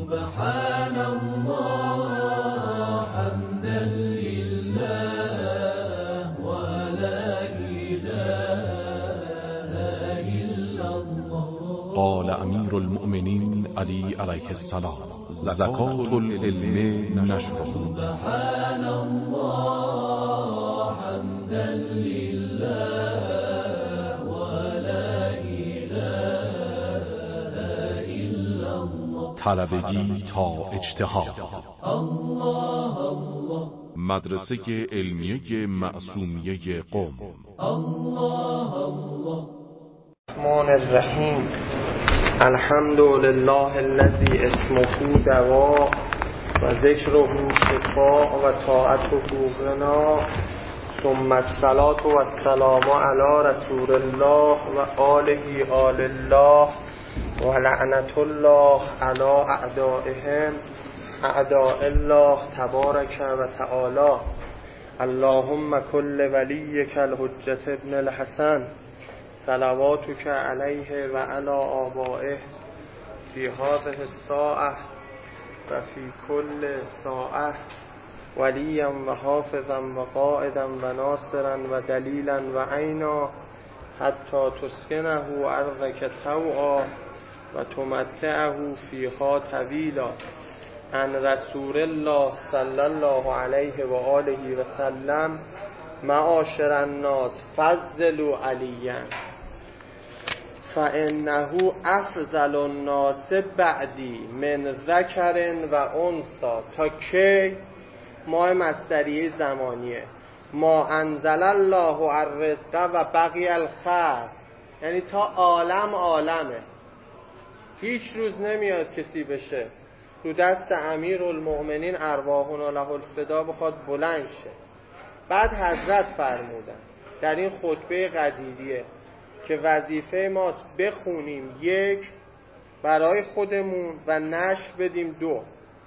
سبحان الله حمدا لله ولا إله إلا الله. قال امیر المؤمنین علی علیه السلام: زکات العلم نشره. سبحان الله حمدا لله ولا إله إلا الله. طلبگی تا اجتهاد. الله الله. مدرسه علمیه معصومیه قم. الله الله. الرحمن الرحیم. الحمد لله الذی اسمه دوا و ذکره شفاء و طاعته غنا، ثم الصلاة و السلام علی رسول الله و آله آل الله و لعنت الله علی اعدائهم اعداء الله تبارک و تعالی. اللهم کل ولیک الحجة ابن الحسن صلواتک علیه و علی آبائه فی هذه الساعة و فی کل ساعة ولیا و حافظا و قائدا و ناصرا و دلیلا و عینا حتی تسکنه ارضک طوعا و تمتعه فیها طویلا. عن رسول الله صلی الله علیه و آله و سلم: معاشر الناس فضلوا علیا فانه افضل الناس بعدی من ذکر و انثی. تا کی؟ ما مصدریه زمانیه. ما انزل الله الرزق و بقی الخلق، یعنی تا عالمه. هیچ روز نمیاد کسی بشه رو دست امیر المؤمنین ارواحنا له الفدا بخواد بلند شه. بعد حضرت فرمودن در این خطبه قدیریه که وظیفه ماست بخونیم، یک، برای خودمون و نشر بدیم، دو،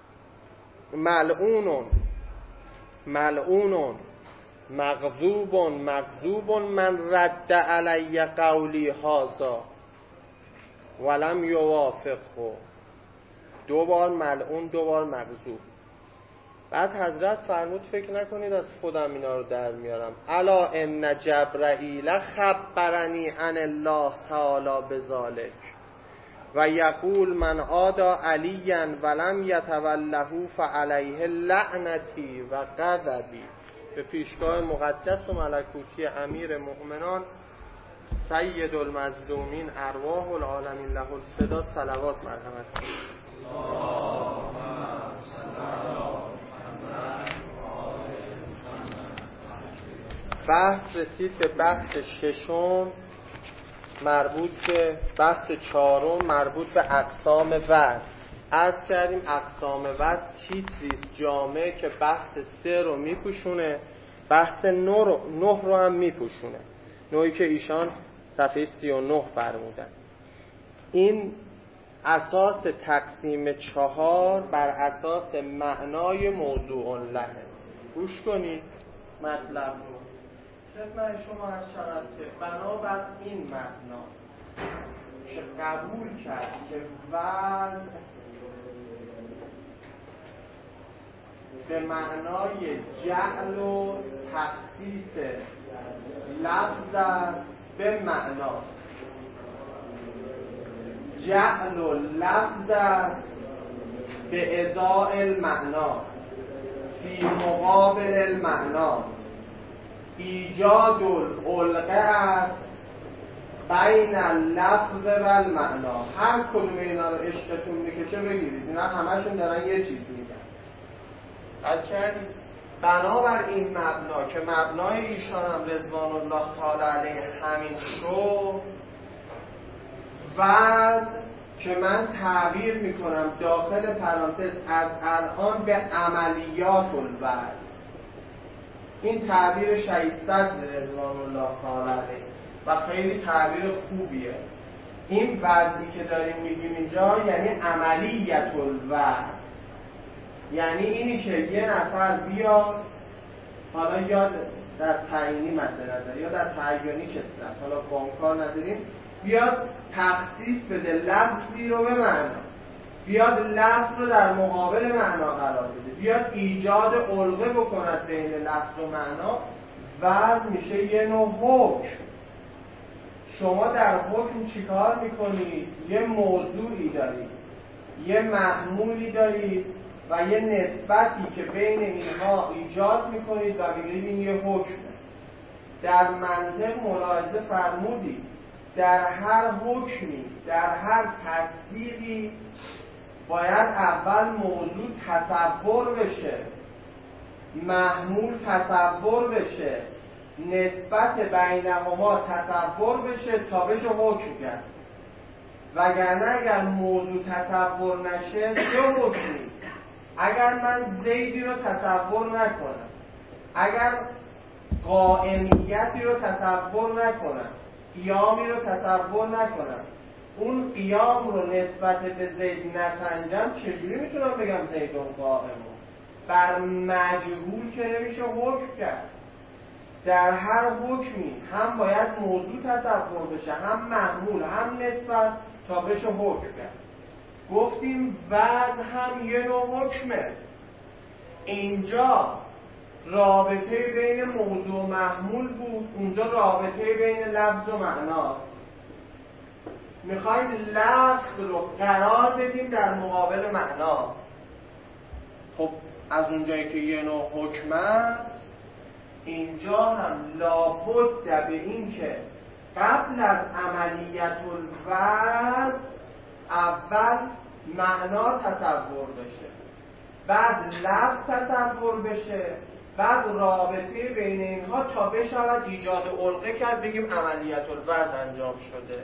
ملعون مغضوب من رد علی قولی هذا ولم یوافقه. دو بار ملعون، دو بار مغضوب. بعد حضرت فرمود فکر نکنید از خودم اینا رو در میارم. الا ان جبرائیل خبرنی عن الله تعالی بذالک و یقول من عادی علیا ولم یتوله فعلیه لعنتی و غضبی. به پیشگاه مقدس و ملکوتی امیر مؤمنان سید المظلومین ارواح العالمین له الفدا صلوات مرحمت کنید. بحث رسید به بحث ششم مربوط به بحث چهارم مربوط به اقسام وزن. عرض کردیم اقسام وزن تیتریست جامعه که بحث 3 رو میپوشونه، بحث 9 رو هم میپوشونه، نوعی که ایشان صفحه 39 فرمودن. این اساس تقسیم 4 بر اساس معنای موضوع له. گوش کنید مطلب رو. خدمت شما عرض شود که بنابر این معنا که قبول کرد که وزن به معنای جعل و تخصیص لفظ به معنا جعل و لفظ به ازاء المعنا فی مقابل المعنا ایجاد العلقه است بین اللفظ و المعنا. هر کدوم اینا رو عشقتون میکشه بگیرید، اینا همشون دارن یه چیز میگن. قد کردید بنابر این مبنا که مبنای ایشان هم رضوان الله تعالی علیه همین شو و که من تعبیر میکنم داخل پرانتز از الان به عملیات الوزن. این تعبیر شهید صدر رضوان الله تعالی علیه و خیلی تعبیر خوبیه. این وضعی که داریم میگیم اینجا یعنی عملیت الوزن، یعنی اینی که یه نفر بیاد، حالا یا در تعیینی مدنظر یا در تعیینی کسرت، حالا بانکار نداریم، بیاد تخصیص بده لفظی رو به معنا. بیاد لفظ رو در مقابل معنا قرار بده، بیاد ایجاد علقه بکند بین لفظ و معنا، وزن میشه یه نوع حکم. شما در حکم چیکار میکنید؟ یه موضوعی دارید، یه محمولی دارید و یه نسبتی که بین اینها ایجاد میکنید و میگید این یه حکمه. در منطق ملاحظه فرمودید در هر حکمی، در هر تصدیقی باید اول موضوع تصور بشه، محمول تصور بشه، نسبت بینهما تصور بشه تا بشه حکم کرد. وگرنه اگر موضوع تصور نشه چه حکمی؟ اگر من زیدی رو تصور نکنم، اگر قائمیتی رو تصور نکنم، قیامی رو تصور نکنم، اون قیام رو نسبت به زید نسنجم، چجوری میتونم بگم زیدون قائمون؟ بر مجهول که نمیشه حکم کرد. در هر حکمی هم باید موضوع تصور بشه، هم محمول، هم نسبت، تا بشه حکم کرد. گفتیم وزن هم یه نوع حکمه. اینجا رابطه بین موضوع و محمول بود، اونجا رابطه بین لفظ و معناست. میخوایم لفظ رو قرار بدیم در مقابل معنا. خب از اونجایی که یه نوع حکم است، اینجا هم لابد به این که قبل از عملیت الوضع اول معنا تصور بشه، بعد لفظ تصور بشه، بعد رابطه بین اینها تا بشود ایجاد علقه کرد، بگیم عملیت الوضع انجام شده.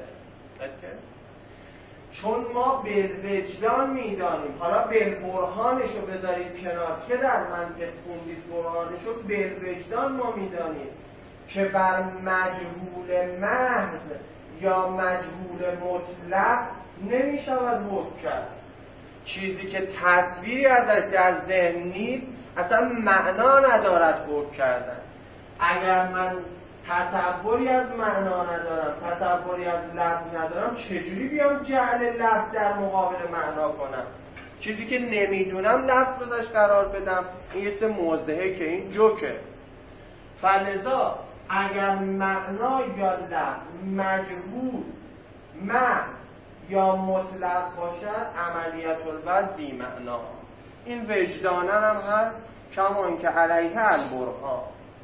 چون ما بالوجدان میدانیم، حالا بالبرهانشو بذارید کنار که در منطق خوندید برهانشو، بالوجدان ما میدانیم که بر مجهول محض یا مجهول مطلق نمیشود حکم کرد. چیزی که تصویری ازش در ذهن نیست اصلا معنا ندارد حکم کردن. اگر من تصوری از معنا ندارم، تصوری از لفظ ندارم، چجوری بیام جعل لفظ در مقابل معنا کنم؟ چیزی که نمیدونم لفظ رو داشت قرار بدم، این یه موضحه که این جوکه. فلذا اگر معنا یا لفظ مجهول محض یا مطلق باشد، عملیت الوضع بی معنا. این وجدانن هم هست، کما اینکه علیه البرهان.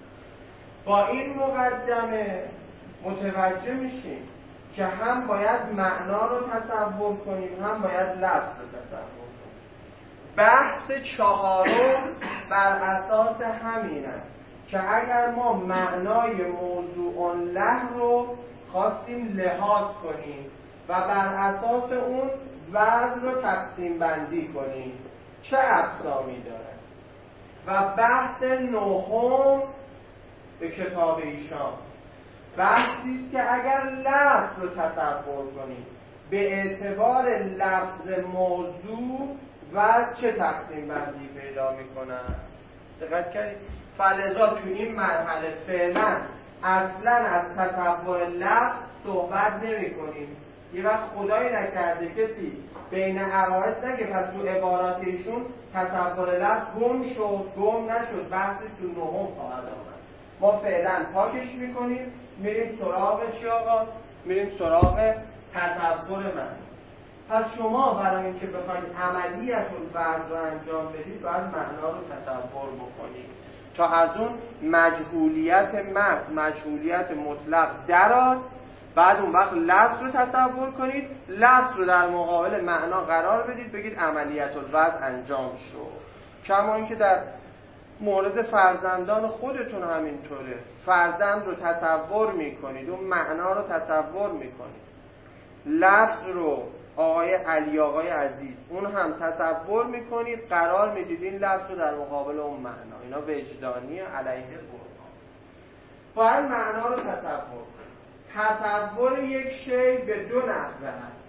با این مقدمه متوجه میشیم که هم باید معنا رو تصور کنیم، هم باید لفظ رو تصور کنیم. بحث چهارم بر اساس همین است که اگر ما معنای موضوع له رو خواستیم لحاظ کنیم و بر اساس اون وزن رو تقسیم بندی کنیم، چه اقسامی داره؟ و بحث نهم به کتاب ایشان بحثی است که اگر لفظ رو تصور کنیم به اعتبار لفظ موضوع و چه تقسیم بندی پیدا میکنن. دقت کردید؟ فلذا تو این مرحله فعلا اصلا از تصور لفظ صحبت نمی کنیم. یه وقت خدایی نکرده کسی بین عرایض نگه پس تو عبارات ایشون تصور لفظ گم شد، گم نشد، بحثی تو نهم خواهد آمد. ما فعلا پاکش میکنیم، میریم سراغ چی آقا؟ میریم سراغ تصور من. پس شما برای اینکه بخواید عملیت الوضع رو انجام بدید باید معنا رو تصور بکنید تا از اون مجهولیت محض، مجهولیت مطلق درآد. بعد اون وقت لفظ رو تصور کنید، لفظ رو در مقابل معنا قرار بدید، بگید عملیت الوضع انجام شد. کما اینکه در مورد فرزندان خودتون همینطوره. فرزند رو تصور میکنید، اون معنا رو تصور میکنید. لفظ رو آقای علی، آقای عزیز، اون هم تصور میکنید، قرار میدید این لفظ رو در مقابل اون معنا. اینا وجدانی علیه برهان. باید معنا رو تصور کنید. تصور یک شی به دو نحوه است،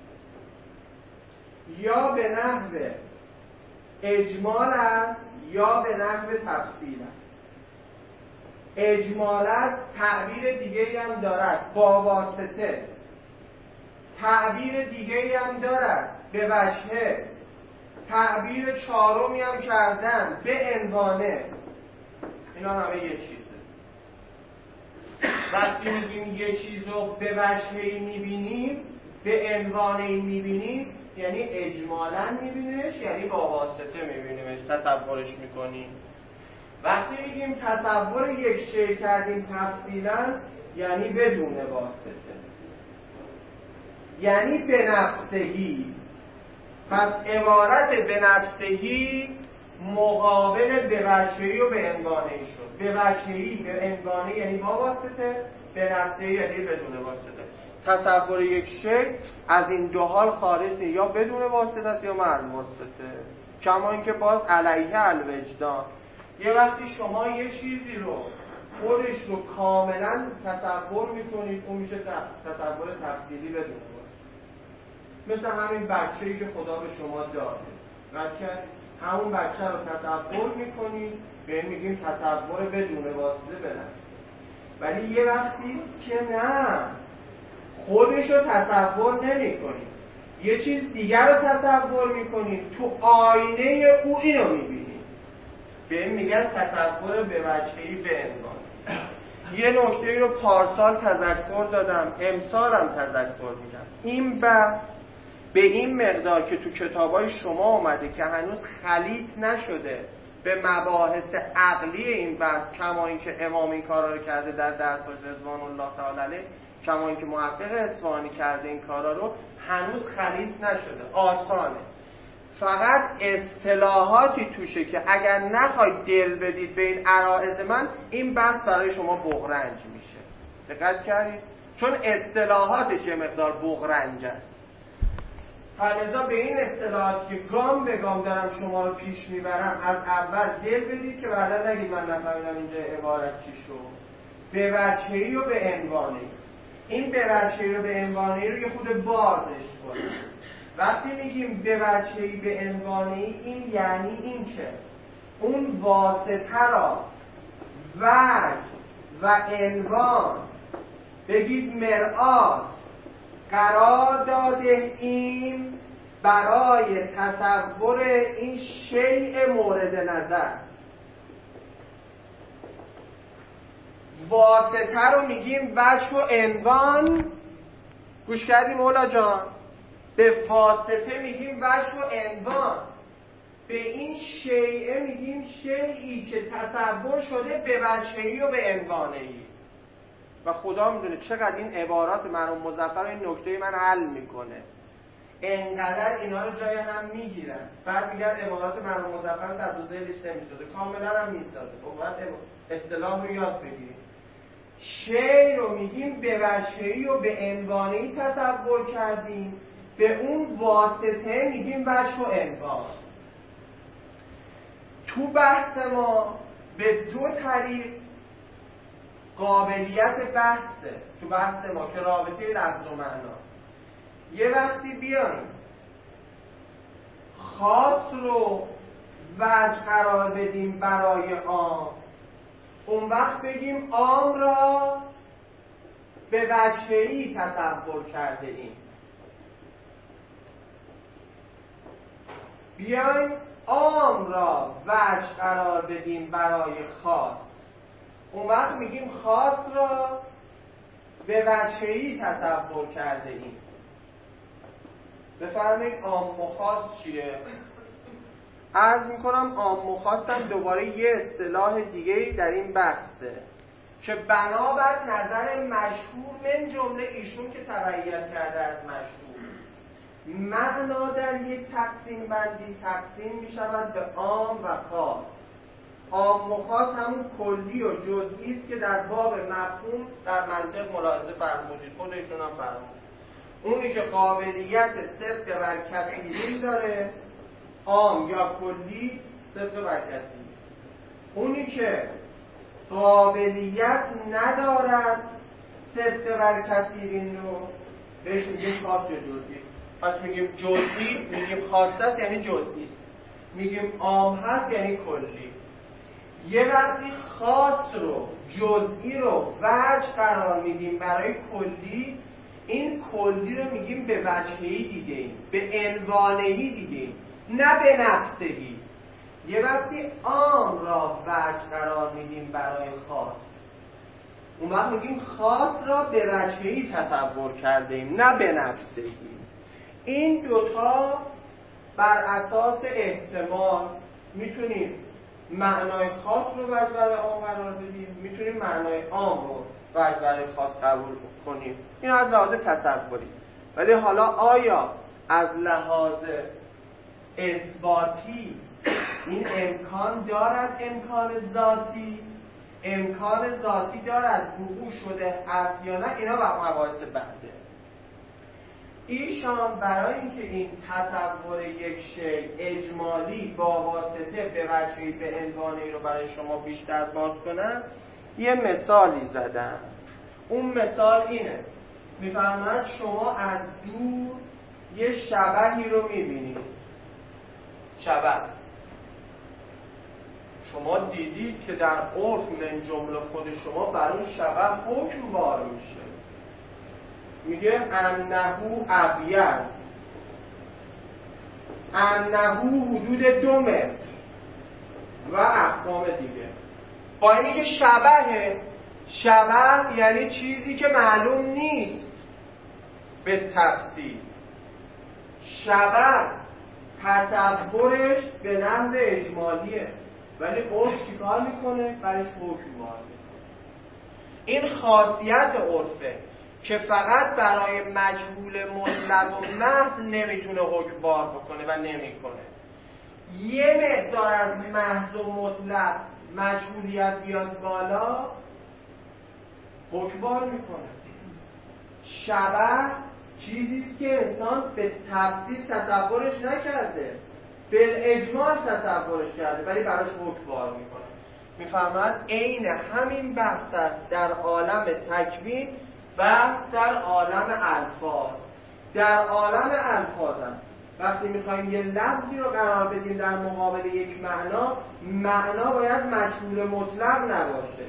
یا به نحو اجمال است یا به نحو تفصیل است. اجمال است، تعبیر دیگه‌ای هم دارد با واسطه، تعبیر دیگه‌ای هم دارد به وجه، تعبیر چهارمی هم کردم به عنوانه. اینا همه یه چیزه. وقتی میگیم یه چیز رو به وجهی میبینیم، به عنوانی میبینیم، یعنی اجمالاً میبینیمش، یعنی با واسطه میبینیمش، تصورش میکنیم. وقتی میگیم تصور یک شی کردیم تفصیلاً، یعنی بدون واسطه، یعنی به نفسهی. پس عبارت به نفسهی مقابل به وجهی و به عنوانی شد. به وجهی، به عنوانی یعنی با واسطه، به نفسهی یعنی بدون واسطه. تصور یک شی از این دو حال خارج نیست، یا بدون واسطه است یا مع واسطه. کما اینکه باز علیه الوجدان، یه وقتی شما یه چیزی رو خودش رو کاملا تصور میکنید، اون میشه تصور تفصیلی بدون واسطه. مثل همین بچه‌ای که خدا به شما داده، بچه همون بچه رو تصور میکنید، به این میگیم تصور بدون واسطه بلند. ولی یه وقتی که نه، خودش رو تصور نمی کنید، یه چیز دیگر رو تصور میکنید، تو آینه او اینو میبینید، به این میگن تصور به وجهی به عنوان. یه نکته رو پارسال تذکر دادم، امسالم تذکر میدم. این به این مقدار که تو کتابای شما اومده که هنوز خلیط نشده به مباحث عقلی این بحث، کما اینکه امام این کارا رو کرده در درس رضوان الله تعالی علیه، کما اینکه محقق اصفهانی کرده این کارا رو، هنوز خلیط نشده، آسانه. فقط اصطلاحاتی توشه که اگر نخواید دل بدید به این عرائض من، این بحث برای شما بغرنج میشه. دقت کردید؟ چون اصطلاحاتش یه مقدار بغرنج است. فلذا به این اصطلاحات که گام به گام دارم شما رو پیش میبرم، از اول دل بدید که بعدا نگید من نفهمیدم اینجا عبارت چی شد. به وجهی و به عنوانی. این به وجهی و به عنوانی رو یه خود بازش کنید. وقتی میگیم به وجهی به عنوانی، این یعنی این که اون واسطه را وجه و عنوان، بگید مرآت، قرار داده ایم برای تصور این شیء مورد نظر. واسطه رو میگیم وجه و عنوان. گوش کردی مولا جان؟ به واسطه میگیم وجه و عنوان، به این شیء میگیم شیئی که تصور شده به وجهی و به عنوانی. و خدا میدونه چقدر این عبارات مرحوم مظفر این نکته من حل میکنه، انقدر اینا رو جای هم میگیرن. بعد میگن عبارات مرحوم مظفر در دو ذهنش نمیسازه، کاملا هم میسازه. خب باید اصطلاح رو یاد بگیریم. شی رو میگیم به وجهی و به عنوانی تصور کردیم، به اون واسطه میگیم وجه و عنوان. تو بحث ما به دو طریق قابلیت بحثه، تو بحث ما که رابطه لفظ و معنا. یه وقتی بیایم خاص رو وجه قرار بدیم برای عام، اون وقت بگیم عام را به وجهی تصور کرده ایم. بیایم عام را وجه قرار بدیم برای خاص، اون وقت میگیم خاص را به وجهی تصور کرده ایم. بفرمایید عام و خاص چیه؟ عرض میکنم عام و خاص هم دوباره یه اصطلاح دیگه در این بحثه که بنابر نظر مشهور من جمله ایشون که تبعیت کرده از مشهور، معنا در یک تقسیم بندی تقسیم میشود به عام و خاص. عام و خاص همون کلی و جزئی است که در باب مفهوم در منطق ملاحظه فرمودید، خودشون هم فرمودید. اونی که قابلیت صدق بر کثیری داره، عام یا کلی، صدق بر کثیری. اونی که قابلیت ندارد صدق بر کثیری رو بهش میگیم خاص یا جزئی. پس میگیم جزئی، میگیم خاص است یعنی جزئی، میگیم عام هست یعنی کلی. یه وقتی خاص رو جزئی رو وجه قرار میدیم برای کلی، این کلی رو میگیم به وجهی دیدیم، به عنوانی دیدیم. نه به نفسهی. یه وقتی عام را وجه قرار میدیم برای خاص، اون وقت میگیم خاص را به وجهی تصور کرده ایم، نه به نفسهی. این دوتا بر اساس احتمال میتونیم معنای خاص رو وجه برای عام قرار بدیم، میتونیم معنای عام رو وجه برای خاص قبول کنیم. این از لحاظ تصوری. ولی حالا آیا از لحاظ اثباتی این امکان دارد؟ امکان ذاتی دارد وقوع شده است یا نه؟ اینا مباحث بعده. ایشان برای اینکه این تصور یک شی اجمالی با واسطه به وجهی به عنوانی رو برای شما بیشتر باز کنن، یه مثالی زدن. اون مثال اینه، میفرماید شما از دور یه شبحی رو میبینید. شبح شما دیدید که در عرف من جمله خود شما بر اون شبح حکم وارد میشه، میگه انهو ابید، انهو حدود 2 متر و احکام دیگه. با اینی که شبح یعنی چیزی که معلوم نیست به تفصیل. شبح تصورش به نحو اجمالیه، ولی عرف چیکار میکنه؟ برش حکم وارد میکنه. این خاصیت عرفه که فقط برای مجهول مطلق و محض نمیتونه حکم بار بکنه و نمیکنه. یه مقدار از محض و مطلق مجهولیت بیاد بالا، حکم بار میکنه. شبح چیزیست که انسان به تفصیل تصورش نکرده، به اجمال تصورش کرده، ولی براش حکم بار میکنه. میفهمد عین همین بحث است در عالم تکوین و در عالم الفاظ. در عالم الفاظ هم وقتی میخوایم یه لفظی رو قرار بدیم در مقابل یک معنا باید مجهول مطلق نباشه،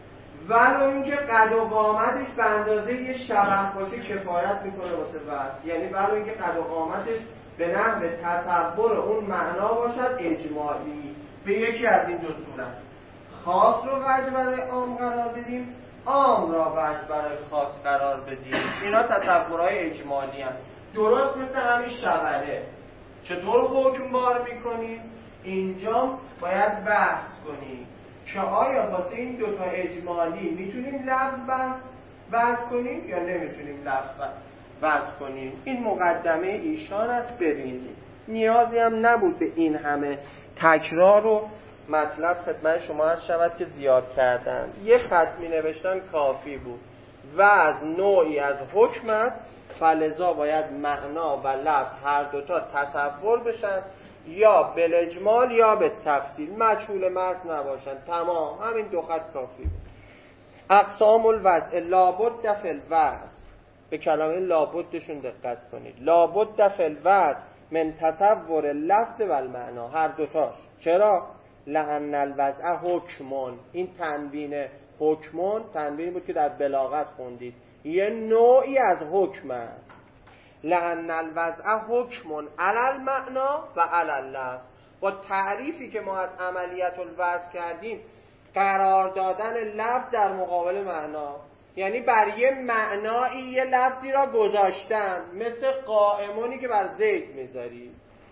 ولو اینکه قد و قامتش به اندازه یه شبح باشه کفایت میکنه واسه وصف. یعنی ولو اینکه قد و قامتش به نحو تصور اون معنا باشد اجمالی. به یکی از این دو صورت خاص رو وجه برای عام قرار بدیم، عام را وجه برای خاص قرار بدیم. اینا تصورهای اجمالی هست. درست مثل همین شبهه. چطور حکم بار میکنیم؟ اینجا باید بحث کنیم که آیا واسه این دوتا اجمالی میتونیم لفظ بحث کنیم یا نمیتونیم لفظ بحث کنیم. این مقدمه ایشان است. ببینید نیازی هم نبود به این همه تکرار و مطلب خدمت شما عرض شود که زیاد کردن. یه خط می نوشتن کافی بود. و از نوعی از حکم است، فلذا باید معنا و لفظ هر دوتا تصور بشن، یا بالاجمال یا به تفصیل، مجهول محض نباشن. تمام همین 2 خط کافی بود. اقسام الوضع لابد فی الوضع، به کلمه لابدشون دقت کنید. لابد فی الوضع من تصور لفظ و المعنا، هر دوتاش. چرا؟ لأن الوضع حکمون. این تنوین حکمون تنوینی بود که در بلاغت خوندید، یه نوعی از حکم است. لأن الوضع حکمون علی المعنا و علی اللفظ. با تعریفی که ما از عملیت الوضع کردیم، قرار دادن لفظ در مقابل معنا، یعنی بر یه معنایی یه لفظی را گذاشتن، مثل قائمونی که بر زید میذاری.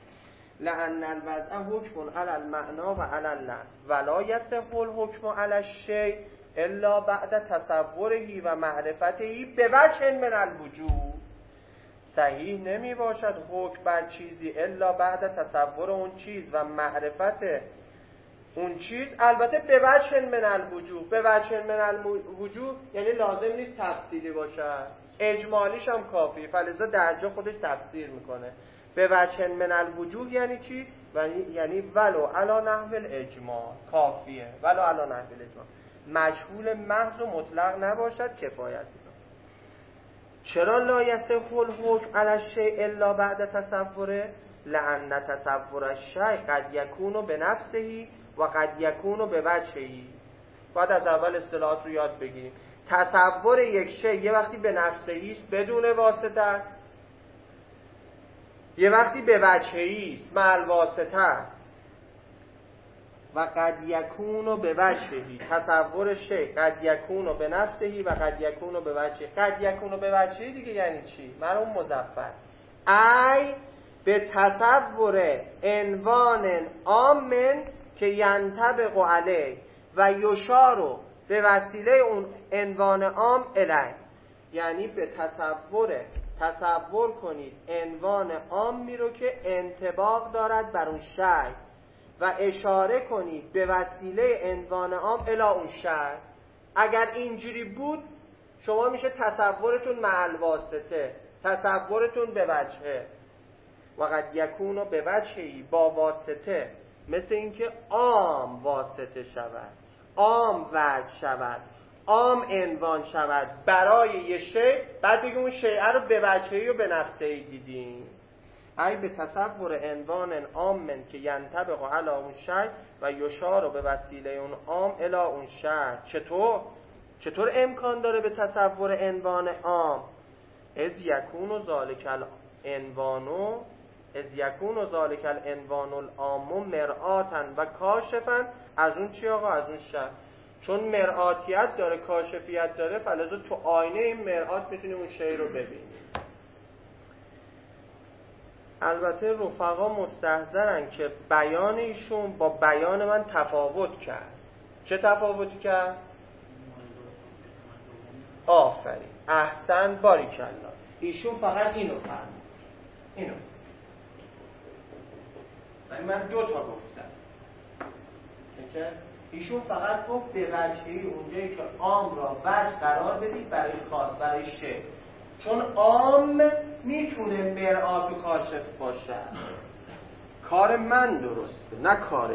لأن الوضع حکم علی المعنا و علی اللفظ ولا یصح الحکم علی الشیء الا بعد تصوره و معرفته بوجه من الوجوه. صحیح نمی باشد حکم بر چیزی الا بعد تصور اون چیز و معرفت اون چیز، البته به وجه من الوجوه. به وجه من الوجوه یعنی لازم نیست تفصیلی باشه، اجمالیش هم کافی، فلذا درجا خودش تفسیر میکنه. به وجه من الوجوه یعنی چی؟ یعنی ولو علی نحو الاجمال، کافیه. ولو علی نحو الاجمال، مجهول محض و مطلق نباشد، کفایت میکنه. چرا لا یصح الحکم علی الشیء الا بعد تصوره؟ لأن تصور الشیء قد یکون بنفسه و قد یکون بوجهه. باید از اول اصطلاحات رو یاد بگیریم. تصور یک شی یه وقتی به نفسه ایست، بدون واسطه است، یه وقتی به وجهی است، مع الواسطه است. و قد یکون به وجهی، تصور شی، قد یکون به نفسهی و قد یکون به وجهی. قد یکون به وجهی دیگه یعنی چی؟ مرحوم مظفر ای به تصور عنوان عامن که ینطبق علیه و یشار به وسیله اون عنوان عام الیه. یعنی به تصور کنید عنوان عامی رو که انطباق دارد بر اون شی و اشاره کنید به وسیله عنوان عام الی اون شی. اگر اینجوری بود شما میشه تصورتون مع الواسطه، تصورتون به وجهه. و قد یکون به وجهی، با واسطه، مثل اینکه عام واسطه شود، عام وجه شود، عام عنوان شود برای یه شی، بعد بگیم اون شیء رو به وجهی و به نفسهی دیدیم. ای به تصور عنوان عام که ینطبق علی اون شی و یشار به وسیله اون عام الی اون شی. چطور امکان داره به تصور عنوان عام؟ از یکون ذالک العنوان العام مرآتا و کاشفا از اون چی آقا؟ از اون شی. چون مرآتیت داره، کاشفیت داره، فلذا تو آینه این مرآت میتونیم اون شی رو ببینیم. البته رفقا مستحضرن که بیان ایشون با بیان من تفاوت کرد. چه تفاوتی کرد؟ آفرین، احسن، باریکالله. ایشون فقط اینو فرمود، اینو. من 2 تا گفتم. ایشون فقط گفت به وجهی اونجایی که عام را وجه قرار بدید برای خاص، برای شی. چون عام میتونه مرآت و کاشف باشه. کار من درسته، نه کار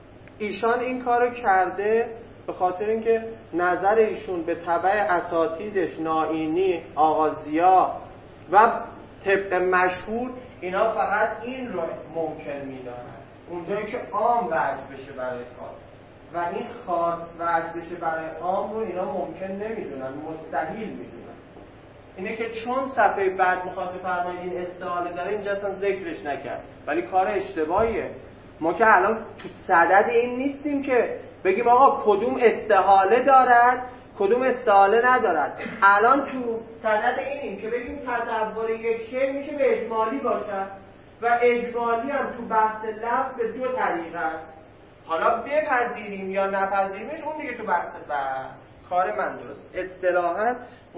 ایشان این کارو کرده به خاطر اینکه نظر ایشون به تبع اساتیدش نائینی، آغازیا و طبق مشهور اینا فقط این رو ممکن میدانن، اونجایی که عام وجه بشه برای خاص و این خاص وجه بشه برای عام رو اینا ممکن نمیدونن، مستحیل میدونن. اینه که چون صفحه بعد میخواد بفرمایید این استعاله داره، اینجا اصلا ذکرش نکرد، ولی کار اشتباهیه. ما که الان تو صدد این نیستیم که بگیم آقا کدوم استعاله دارد کدوم استعاله ندارد. الان تو صدد اینیم که بگیم تصور یک شی میشه به اجمالی باشد و اجمالی هم تو بحث لفظ به 2 طریق است. حالا بپذیریم یا نپذیریمش اون دیگه تو بحث کار من درست. اصطلاحاً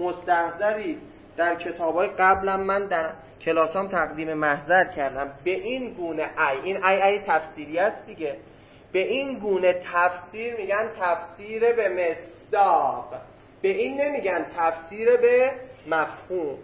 مستحضری در کتابای قبلم من در کلاسام تقدیم محضر کردم به این گونه این ای تفسیری است دیگه. به این گونه تفسیر میگن تفسیر به مصداق، به این نمیگن تفسیر به مفهوم.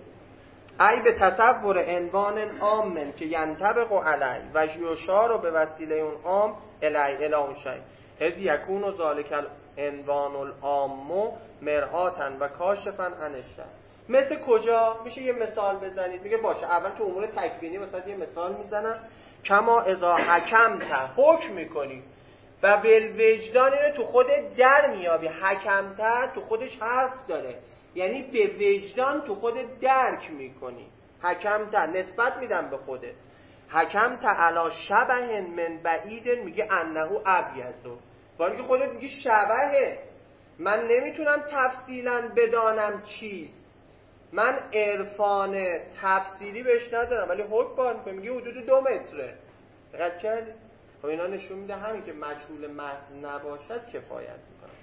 ای به تصور عنوان عام که ینطبق علی و یشار به وسیله اون عام الی اون شی از یکون ذالک العنوان العام مرآتا و کاشفا عن الشی. مثل کجا؟ میشه یه مثال بزنید؟ میگه باشه اول تو امور تکوینی واسه یه مثال میزنم. کما اذا حکمت، حکم میکنی و بالوجدان، اینو تو خودت در میابی. حکمت تو خودش حرف داره، یعنی به وجدان تو خودت درک میکنی. حکمت نسبت میدم به خودت. حکمت علی شبه من بعید، میگه انه ابیض، ولی که خودت میگی شبهه. من نمیتونم تفصیلا بدانم چیست، من عرفان تفصیلی بهش ندارم، ولی حکم بار میکنم، میگه حدود 2 متره. دقت کردی؟ خب اینا نشون میده همین که مجهول محض نباشد کفایت میکنه.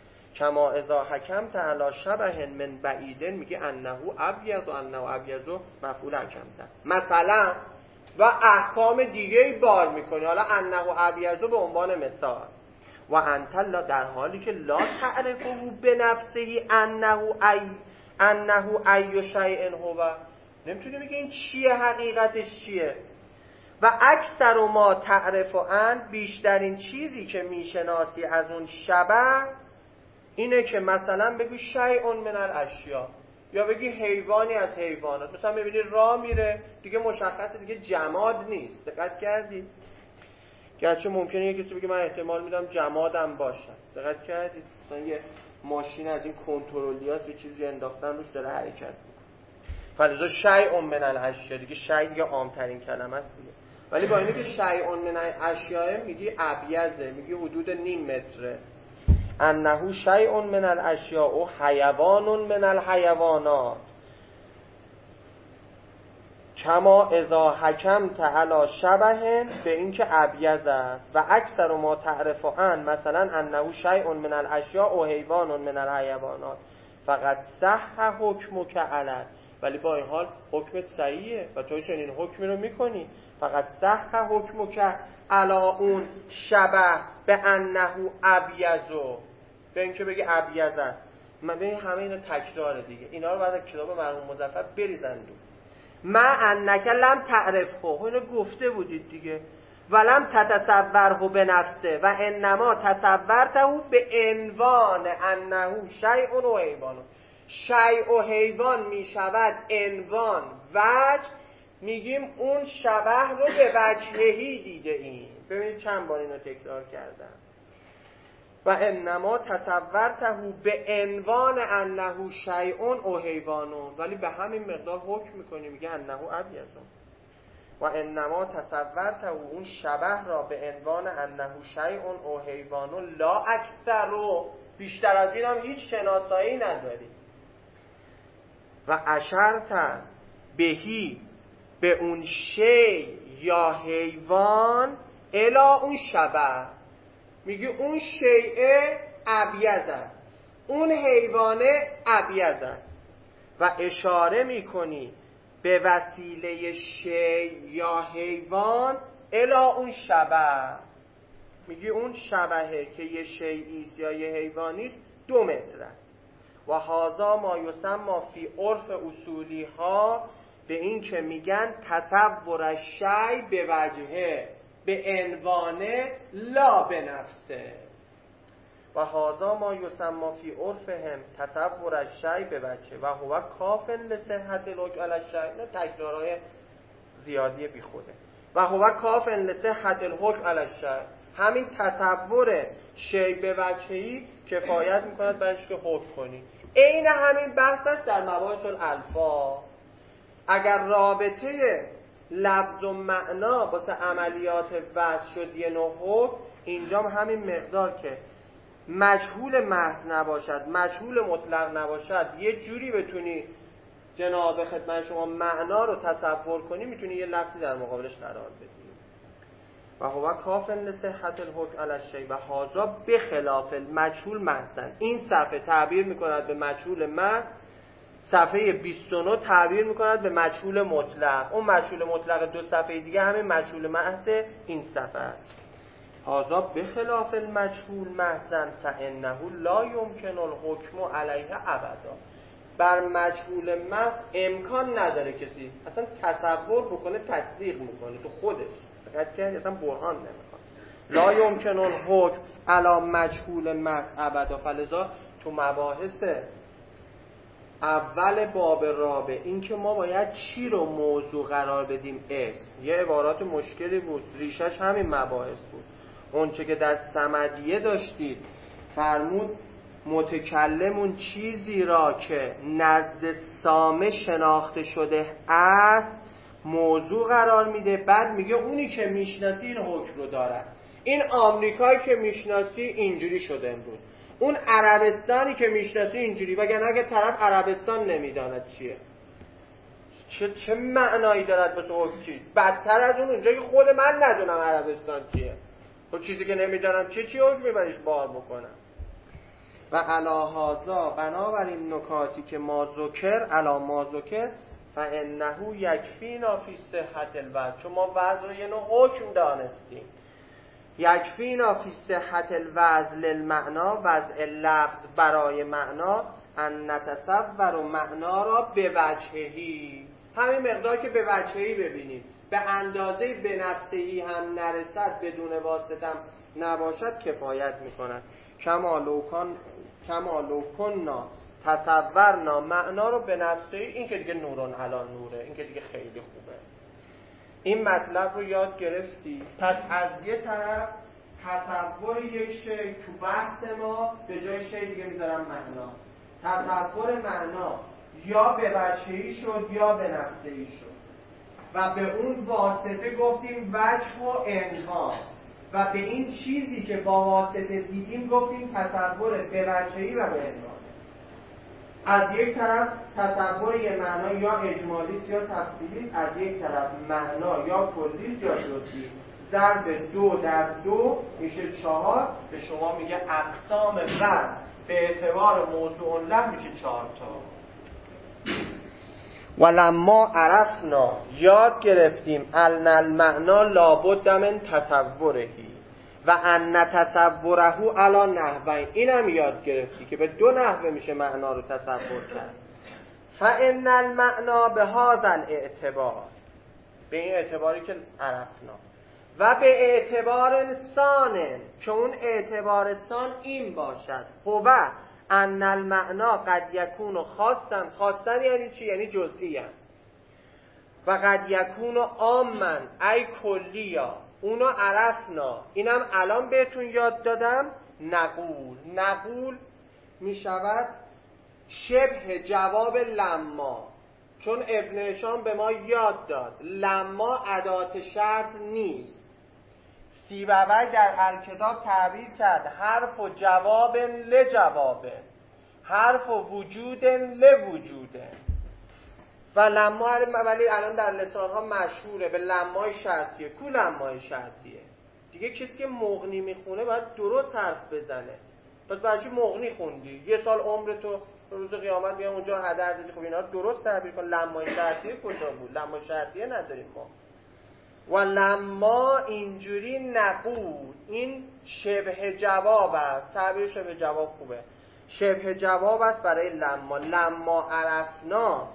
کما اذا حکمت علی شبه من بعید، میگه انه ابیض و انه ابیض مفعول حکمت. مثلا و احکام دیگه بار میکنی، حالا انه ابیض به عنوان مثال. و انت در حالی که لا تعرفه بنفسه انه ای شیء هو، نمیتونی بگی این چیه، حقیقتش چیه. و اکثر ما تعرف ان، بیشترین چیزی که میشناسی از اون شبه اینه که مثلا بگی شیء من الاشیاء، یا بگی حیوانی از حیوانات. مثلا میبینی راه میره دیگه، مشخصه دیگه جماد نیست. دقت کردی؟ گرچه ممکنه یه کسی بگه من احتمال میدم جمادم باشه. دقت کردی؟ مثلا یه ماشین از این کنترلیات یه چیزی انداختن روش داره حرکت میکنه. فلذا شیء من الاشیاء دیگه، شیء دیگه عامترین کلمه است دیگه. ولی با اینه که شیء من الاشیاء میگی ابیضه، میگی حدود نیم متره. انه شیء من الاشیاء و حیوان من الحیوانات کما اذا حکمت علی شبه، به این که ابیض است. و اکثر ما تعرف عن مثلا انه شیء من الاشیاء و حیوان من الحیوانات فقط صح حکمک علی، ولی با این حال حکمت صحیحه و تو چنین حکمی رو میکنی. فقط صح حکمک علی اون شبه به انه ابیض، به این که بگی ابیض است. من ببین همه اینا تکراره دیگه، اینا رو بعد کتاب مرحوم مظفر بریزن دو. ما انک لم تعرفه، اینو گفته بودید دیگه. ولم تتصوره به نفسه و انما تصورته به عنوان انه شیء و حیوان. شیء و حیوان می شود عنوان وجه، میگیم اون شبه رو به وجهی دیده این. ببینید چند بار اینو تکرار کردم. و انما تصورته به عنوان انه شیء و حیوان، ولی به همین مقدار حکم میکنی، میگه انه ابیض. و انما تصورته اون شبه را به عنوان انه شیء و حیوان لا اکثر، و بیشتر از این هم هیچ شناسایی نداری. و اشرت بهی به اون شیء یا حیوان الا اون شبه، میگه اون شیء ابیض است، اون حیوانه ابیض است. و اشاره میکنی به وسیله شیء یا حیوان الا اون شبه، میگه اون شبهه که یه شیئیست یا یه حیوانیست 2 متر است. و هذا ما یسمى فی عرف اصولی ها، به این که میگن تصور شیء به وجهه به عنوانه لا به نفسه. و هذا ما یسمى فی عرفهم تصور الشیء به وجهه و هو کاف لصحت الحکم علی الشیء. نه تکرارهای زیادی بی خوده. و هو کاف لصحت الحکم علی الشیء، همین تصور شیء به وجهی کفایت میکند برایش که حکم کنی. عین همین بحث است در مباحث الالفاظ. اگر رابطه لفظ و معنا واسه عملیات وضع شد یه نوع حکم، اینجا همین مقدار که مجهول محض نباشد، مجهول مطلق نباشد، یه جوری بتونی جناب خدمت شما معنا رو تصور کنی، میتونی یه لفظی در مقابلش قرار بدی. و هو کاف لصحت الحکم علی الشیء و هذا بخلاف المجهول محض. این صفحه تعبیر میکند به مجهول محض، صفحه 29 تعبیر میکند به مجهول مطلق. اون مجهول مطلق 2 صفحه دیگه همین مجهول محض این صفحه است. هذا بخلاف المجهول محض فانه لا يمكن الحکم علیه ابدا. بر مجهول محض امکان نداره کسی اصلا تصور بکنه، تصدیق میکنه تو خودش، فقط که اصلا برهان نمیخواد. لا يمكن الحکم علی مجهول محض ابدا. فلذا تو مباحث اول باب رابع این که ما باید چی رو موضوع قرار بدیم اسم، یه عبارات مشکلی بود، ریشش همین مباحث بود. اونچه که در صمدیه داشتید فرمود متکلمون چیزی را که نزد سامع شناخته شده است موضوع قرار میده، بعد میگه اونی که میشناسی این حکم رو داره. این آمریکایی که میشناسی اینجوری شده امروز، اون عربستانی که میشناسی اینجوری، وگرنه اگه طرف عربستان نمیداند چیه، چه معنایی دارد به تو حکم چیز؟ بدتر از اونجا که خود من ندونم عربستان چیه، خب چیزی که نمیدانم چی حکم میبریش بار بکنم. و علاهازا بنابراین نکاتی که ما ذکر علا ما ذکر فانه یکفینا فی صحت الوضع، چون ما وضع رو یه نوع حکم دانستیم. یکفینا فی صحت الوضع للمعنا، وضع لفظ برای معنا، ان نتصور و معنا را به وجهی، همین مقدار که به وجهی ببینیم، به اندازه به نفسهی هم نرسد، بدون واسطه هم نباشد کفایت میکند. کما لو کنا تصورنا معنا رو به نفسهی، این که دیگه نورون علی نوره، این که دیگه خیلی خوبه. این مطلب رو یاد گرفتی؟ پس از یه طرف تصور یک شی تو بحث ما به جای شی دیگه میذارم معنا، تصور معنا یا به وجهی شد یا به نفسهی شد و به اون واسطه گفتیم وجه و عنوان و به این چیزی که با واسطه دیدیم گفتیم تصور به وجهی و به عنوان. از یک طرف تصور یه معنا یا اجمالی یا تفصیلی، از یک طرف معنا یا کلی یا جزئی. ضرب 2 در 2 میشه 4. به شما میگه اقسام وزن به اعتبار موضوع له میشه 4 تا. ولما عرفنا یاد گرفتیم ان المعنا لابد من تصورهی و ان تصوره علی نحوین. اینم یاد گرفتی که به 2 نحوه میشه معنا رو تصور کرد. فان المعنا به هذا الاعتبار، به این اعتباری که عرفنا، و به اعتبار ثان، که اون اعتبار ثان این باشد هو ان المعنا قد یکون خاصا. خاصا یعنی چی؟ یعنی جزئی هم. و قد یکون عاما ای کلیا. اونو عرفنا، اینم الان بهتون یاد دادم. نقول می شود شبه جواب لما، چون ابن هشام به ما یاد داد لما ادات شرط نیست. سیبوی در الکتاب تعبیر کرد حرف و جواب لجواب، حرف و وجود لوجوده. و لما ولی الان در لسان ها مشهوره به لمای شرطیه. کو لمای شرطیه دیگه؟ کسی که مغنی میخونه باید درست حرف بزنه. پس برای چی مغنی خوندی؟ یه سال عمرتو روز قیامت میام اونجا هدر دادی. خب اینا درست تعبیر کن. لمای شرطیه کجا بود؟ لمای شرطیه نداریم ما. و لما اینجوری نقول، این شبه جواب است. تعبیر شبه جواب خوبه. شبه جواب است برای لما عرفنا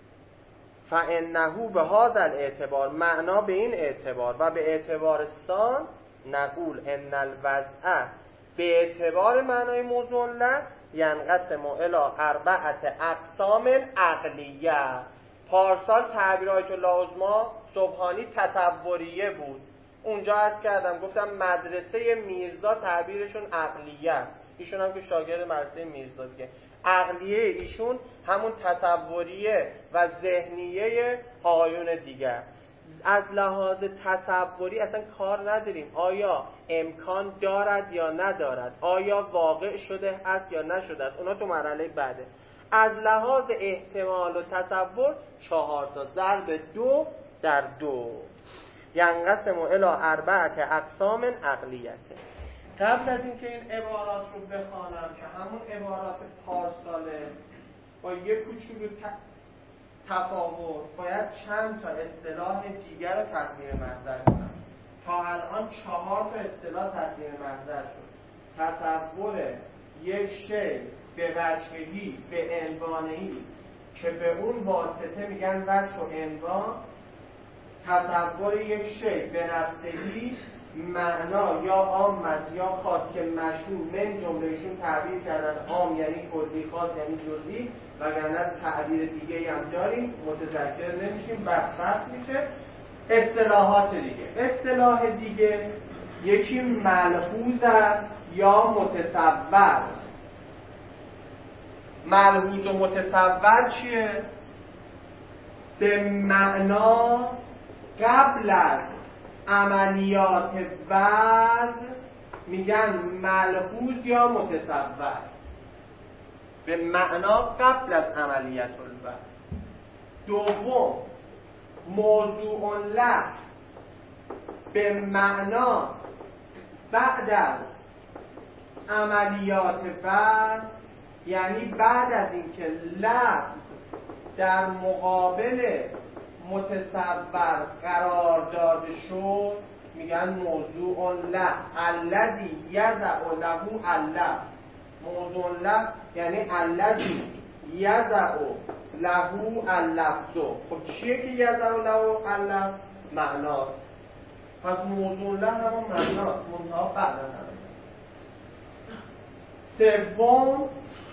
فانه به هذا الاعتبار، معنا به این اعتبار و به اعتبار ثان نقول ان الوضع به اعتبار معنای موضوع له ینقسم الی 4 اقسام عقلیه. پارسال تعبیر آیت الله عظمی سبحانی تصوریه بود. اونجا عرض کردم گفتم مدرسه میرزا تعبیرشون عقلیه است. ایشون هم که شاگرد مدرسه میرزا دیگه. عقلیه ایشون همون تصوریه و ذهنیه آقایون دیگر. از لحاظ تصوری اصلا کار نداریم آیا امکان دارد یا ندارد، آیا واقع شده است یا نشده است، اونا تو مرحله بعده. از لحاظ احتمال و تصور 4 تا ضرب 2 در 2 ینقسم الی 4 اقسام عقلیه. قبل از اینکه این عبارات رو بخوانم که همون عبارات پارساله با یک کوچولو تفاوت، باید چند تا اصطلاح دیگر رو تقدیم محضر کنم. تا الان 4 تا اصطلاح تقدیم محضر شد. تصور یک شی به وجهی به عنوانهی که به اون واسطه میگن وجه و عنوان. تصور یک شی به نفسهی، معنا یا عام است یا خاص که مشهور من جملهشون تعبیر کردن عام یعنی کلی، خاص یعنی جزئی، وگرنه تعبیر دیگه هم داریم متذکر نمیشیم بدبخت میشه. اصطلاحات دیگه، اصطلاح دیگه یکی ملحوظ است یا متصور. ملحوظ و متصور چیه؟ به معنا قبل از عملیات وضع میگن ملحوظ یا متصور. به معنا قبل از عملیات الوضع. دوم موضوع له به معنا بعد از عملیات وضع، یعنی بعد از اینکه لفظ در مقابل متصور قرار داده شد میگن موضوع له. الذی یضع له اللفظ. موضوع له یعنی الذی یضع له اللفظ. خب چیه که یضع له اللفظ؟ معناست. پس موضوع له همون معناست، منتها بعد از همه. سوم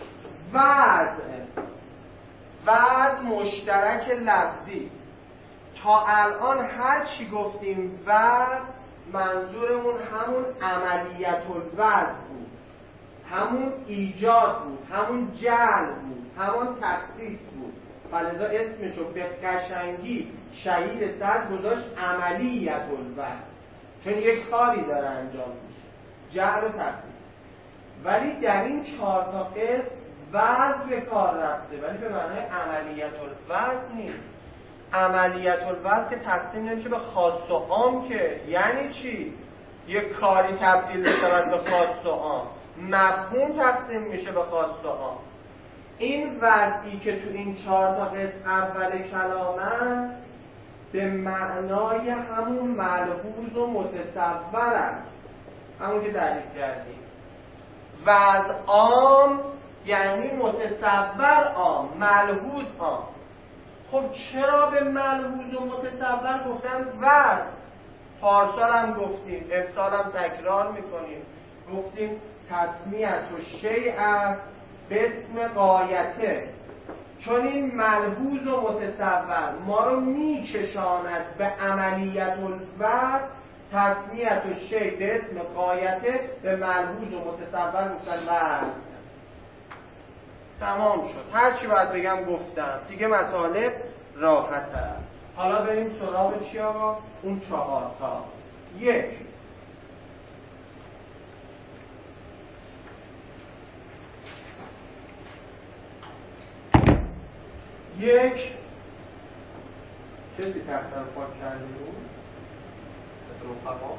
وضع مشترک لفظی است. تا الان هر چی گفتیم وضع منظورمون همون عملیت الوضع بود، همون ایجاد بود، همون جعل بود، همون تخصیص بود. فلذا اسمشو به قشنگی شهید صدر گذاشت عملیت الوحی، چون یک کاری داره انجام میشه، جعل و تخفیف. ولی در این 4 تا قسم وضع به کار رفته، ولی به معنای عملیت الوضع نیست. عملیت الوضع که تقسیم نمیشه به خاص و عام، که یعنی چی؟ یک کاری تبدیل بشه به خاص و عام، مفهوم تقسیم میشه به خاص و عام. این وضعی که تو این 4 تا قسم اول کلامن به معنای همون ملحوظ و متصور است، همون که تعریف کردیم. وضع عام یعنی متصور عام، ملحوظ عام. خب چرا به ملحوظ و متصور گفتن وضع؟ پارسال هم گفتیم، امسال هم تکرار میکنیم، گفتیم تسمیت و شیء به اسم غایته، چون این ملحوظ و متصور ما رو میکشاند به عملیت الوضع. تسمیت و شیء به اسم غایته، به ملحوظ و متصور گفتن وضع. تمام شد، هر چی باید بگم گفتم دیگه، مطالب راحت هست. حالا بریم سراغ چی آقا؟ اون 4 تا. یک کسی تختر پاک کرده بود؟ مثل رفقا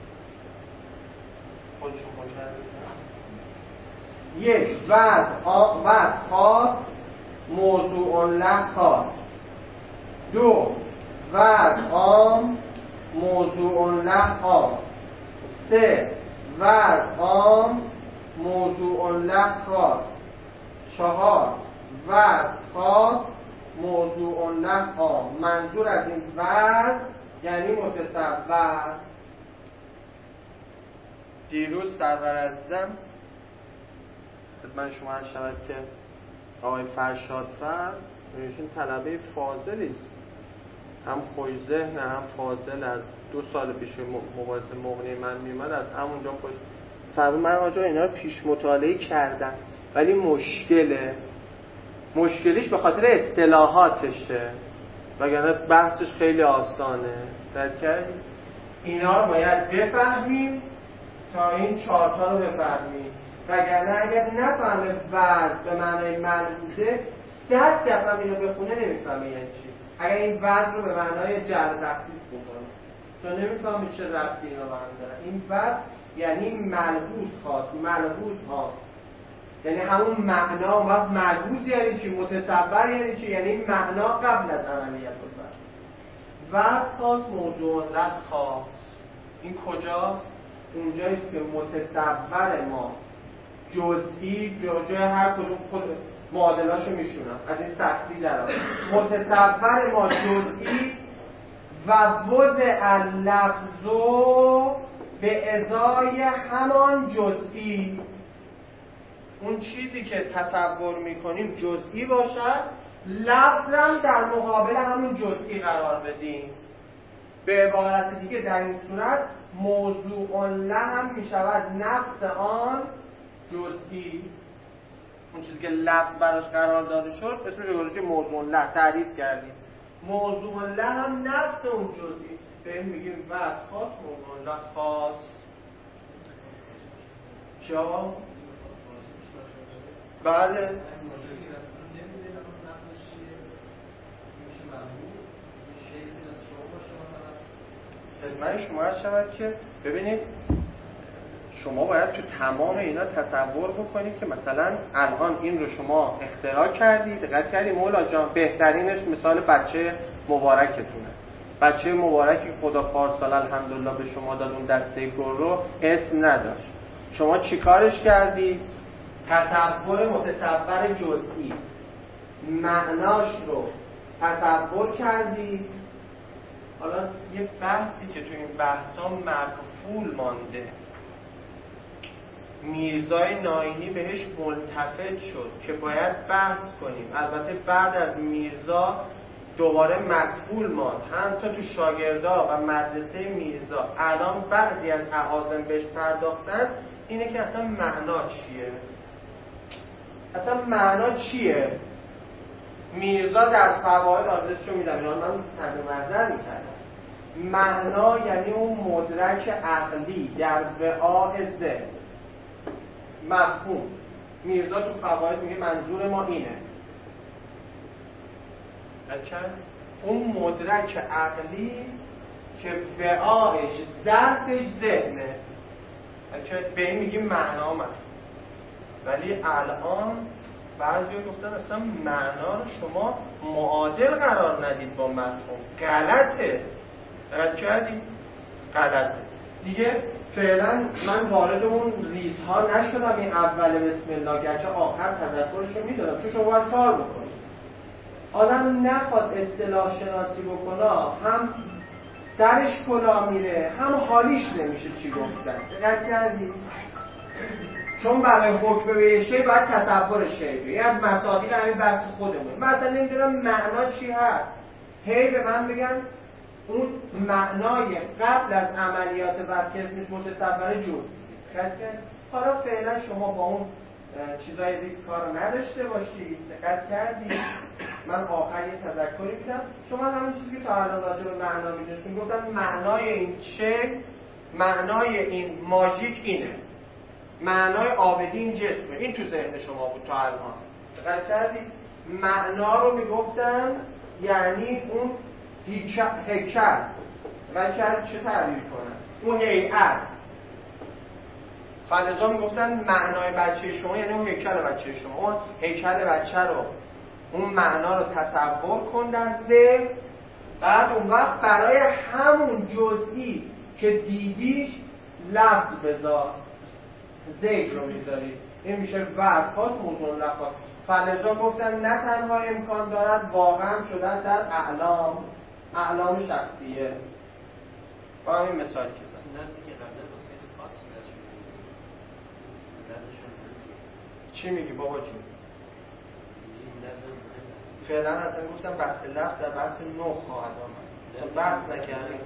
خودشون پاک کرده بود؟ یک وضع خاص موضوع له خاص. 2 وضع عام موضوع له عام. 3 وضع عام موضوع له خاص. 4 وضع خاص موضوع له عام. منظور از این وضع یعنی متصور. دیروز سرور عزیزم خدمت شما عرض شود که آقای فرشادفر ایشون طلبه فاضلی است، هم خوش ذهن هم فاضل. از 2 سال پیش مباحثه مغنی من میومد، از همونجا خوش فرمود من آجا اینا رو پیش مطالعه کردم، ولی مشکلیش به خاطر اصطلاحاتشه، وگرنه بحثش خیلی آسانه. درک اینا رو باید بفهمیم تا این 4 تا رو بفهمیم، وگرنه اگر نفهمه وضع به معنای ملحوظه 100 دفعه اینو بخونه نمیفهمه یعنی چی. اگر این وضع رو به معنای جعل تخصیص بکنه تو نمیفهمی چه ربطی اینا با هم دارن. این وضع یعنی ملحوظ خاص، ملحوظ ها یعنی همون معنا. وقت ملحوظ یعنی چی؟ متصور یعنی چی؟ یعنی معنا قبل از عملیت الوضع. وضع خاص موضوع له خاص. این کجا؟ اونجاییست که متصور ما جزئی جای هر کدوم خود معادلاشو میشونم، از این سختی در آمد. متصور ما جزئی و وضع اللفظو به ازای همان جزئی. اون چیزی که تصور میکنیم جزئی باشد، لفظ هم در مقابل همون جزئی قرار بدیم. به عبارت دیگه در این صورت موضوع له هم میشود نفس آن جزئی. اون چیزی که لفظ براش قرار داده شد اسمش رو گذاشتیم موضوع له، تعریف کردیم. موضوع له هم نفس اون جزئی، به این میگیم وضع خاص موضوع له خاص. جا بله خدمت شما عرض شود که ببینید شما باید تو تمام اینا تصور بکنید که مثلا الان این رو شما اختراع کردید، دقت کردید مولا جان، بهترینش مثال بچه مبارکتونه. بچه مبارکی خدا پارسال الحمدلله به شما داد اون دسته گل رو اسم نداشت. شما چیکارش کردید؟ تصور متصور جزئی، معناش رو تصور کردید. حالا یه بحثی که تو این بحثا مقفول مانده، میرزای ناینی بهش ملتفت شد که باید بحث کنیم. البته بعد از میرزا دوباره مقفول ماند، هم تو شاگردا و مدرسه میرزا الان بعضی از اعاظم بهش پرداختن، اینه که اصلا معنا چیه؟ اصلا معنا چیه؟ میرزا در فواید آدرسشو میدم، اینا من ترجمه نظر میکردم. معنا یعنی اون مدرک عقلی در وعاء ذهن. مفهوم میرزا تو فواید میگه منظور ما اینه. اون مدرک عقلی که وعاءش ظرفش ذهنه، به این میگیم معنا من. ولی الان بعضی گفتن اصلا معنا رو شما معادل قرار ندید با مفهوم. غلطه. رد کردیم؟ غلطه. دیگه فعلا من وارد اون ریزها نشدم. این اول بسم الله گرچه آخر تذکرش رو میدادم، چون شما باید کار بکنید. آدم نخواد اصطلاح شناسی بکنه، هم سرش کلا میره، هم حالیش نمیشه چی گفتن. رد کردیم؟ چون برای حکم به یه شی باید تصور شی بگه. از مصادیق همین بحث خودمون. مثلا نمیدونم معنا چی هست، هی به من بگن اون معنای قبل از عملیات وقت که اسمش متصور جزئی. حالا فعلا شما با اون چیزای ریسک کار رو نداشته باشید. دقت کردید؟ من آخر یه تذکری میدم. شما همین چیزی که تا الان راجع به معنا میدونستید، گفتن معنای این چه، معنای این ماژیک اینه، معنای عابدین جسمه. این تو ذهن شما بود تا الان. دقت کردید؟ معنا رو میگفتن یعنی اون هیکل. دقت چه تعبیر کنن؟ اون هیئت. فلزا میگفتن معنای بچه شما یعنی اون هیکل بچه شما. اون هیکل بچه رو، اون معنا رو تصور کندن ذهن. بعد اون وقت برای همون جزئی که دیدیش لفظ بذار، ذکر رو میذاری. این میشه ورکات موضوع لفظ. فلزا گفتن نه تنها امکان دارد، واقعا شدن در اعلام شخصیه. با همین مثال که چی میگی بابا جون؟ فعلا اصلا گفتم بحث لفظ در بحث نو خواهد آمد. بحث نکردیم.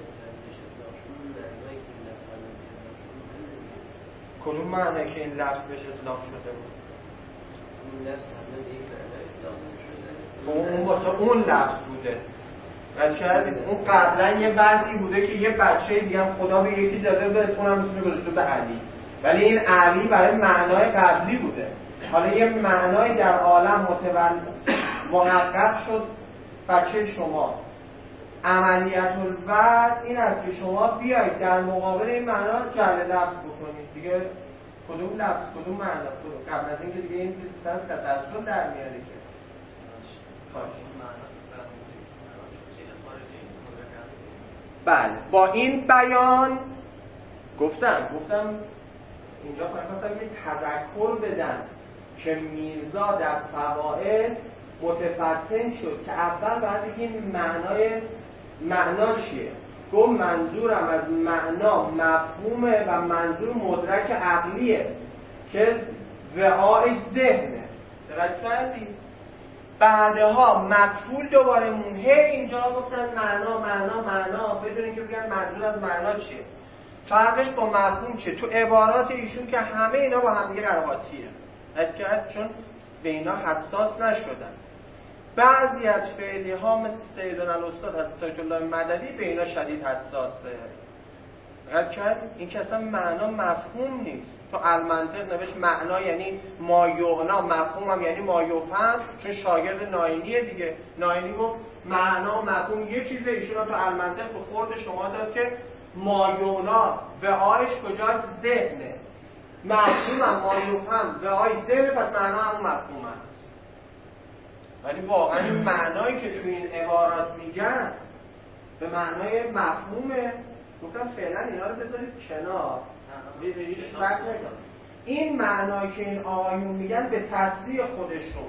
کدوم معنی که این لفظ بهش اطلاق شده بود؟ این لفظ هم یک معنی اطلاق شده. اون واسه اون لفظ بوده. شاید اون قبلا یه بحثی بوده که یه بچه دیگه هم خدا به یکی داده به اسمونم اسمش گذاشته به علی. ولی این علی برای معنای قبلی بوده. حالا یه معنای در عالم محقق شد بچه شما. عملیت الوضع این است که شما بیایید در مقابل این معنا جعل لفظ بکنید. دیگه کدوم لفظ کدوم معنا قبل از اینکه دیگه این سنس تسلسل در میاره که بله با این بیان گفتم اینجا خواستم یه تذکر بدم که میرزا در فواید متفتن شد که اول باید بگیم معنا چیه. گفت منظورم از معنا مفهومه و منظور مدرک عقلیه که وعاء ذهنه. درست کردی؟ بعدها مفعول دوباره مونه. اینجا گفتن معنا بدون اینکه بگن منظور از معنا چیه. فرقش با مفهوم چیه؟ تو عبارات ایشون که همه اینا با هم دیگه قراباتیه. درست چون به اینا حساس نشدن. بعضی از فعلی ها مثل سیدنا الاستاد حضرت الله مددی به اینا شدید حساسه. درست کرد؟ این که اصلا معنا مفهوم نیست. تو المنطق نوشت معنا یعنی ما یعنا، مفهوم هم یعنی ما یفهم، چون شاگرد ناینیه دیگه. ناینی گفت معنا و مفهوم یه چیزه، ایشون تو المنطق به خورد شما داد که ما یعنا به آیش کجاست؟ ذهنه. مفهوم هم ما یفهم به آیش ذهنه، پس معنا هم مفهوم هم. ولی واقعا این معنایی که تو این عبارات میگن به معنای مفهومه. گفتم فعلا اینا رو بذارید کنار، هیچ وقت نکن. این معنایی که این آقایون میگن به تصریح خودشون.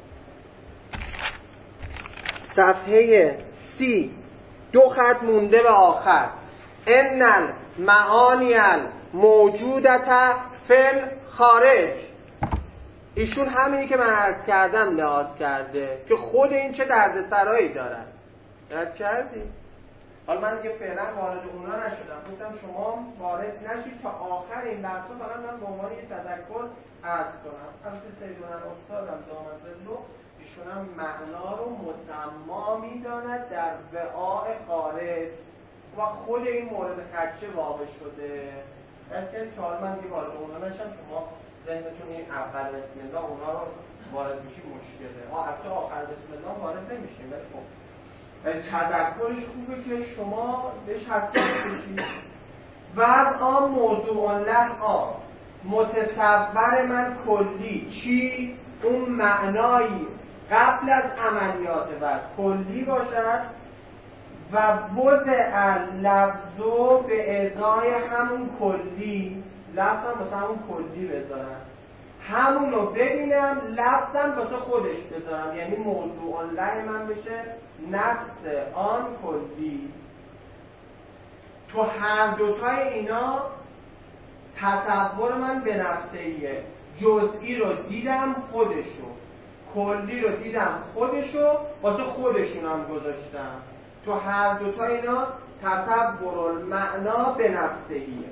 صفحه 30 2 خط مونده به آخر. ان المعانی الموجودة فی الخارج. ایشون همینی که من عرض کردم لحاظ کرده که خود این چه دردسرایی دارن. درک کردی؟ حالا من دیگه فعلا وارد اونا نشدم، گفتم شما وارد نشید تا آخر این بحثا فقط من به عنوان یه تذکر عرض کنم. البته سیدون استادم دامن‌اللو ایشون هم معنا رو مسما میداند در وعاء خارج و خود این مورد خدشه واقع شده. که حالا من دیگه وارد اونا نشم، شما ذهنتون این اول بسم الله اونا رو وارد میشی مشکله، ما حتی آخر بسم الله وارد نمیشیم، ولی خب تذکرش خوبه که شما بهش حساس بشید. وضع موضوع له متصور من کلی چی؟ اون معنایی قبل از عملیات وضع کلی باشد و وضع لفظو به ازای همون کلی، لفظ هم مثلا همون کلی بذارم، همون رو ببینم لفظم واسه خودش بذارم، یعنی موضوع له من بشه نفس آن کلی. تو هر دوتای اینا تصور من به نفسیه، جزئی رو دیدم خودشو، کلی رو دیدم خودشو، واسه خودشونم گذاشتم. تو هر دوتای اینا تصور المعنا به نفسیه.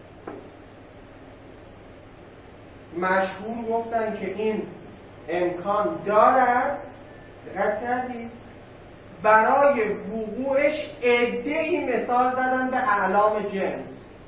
مشهور گفتن که این امکان دارد، دقت کردید؟ برای وقوعش عده‌ای مثال زدن به اعلام جنس.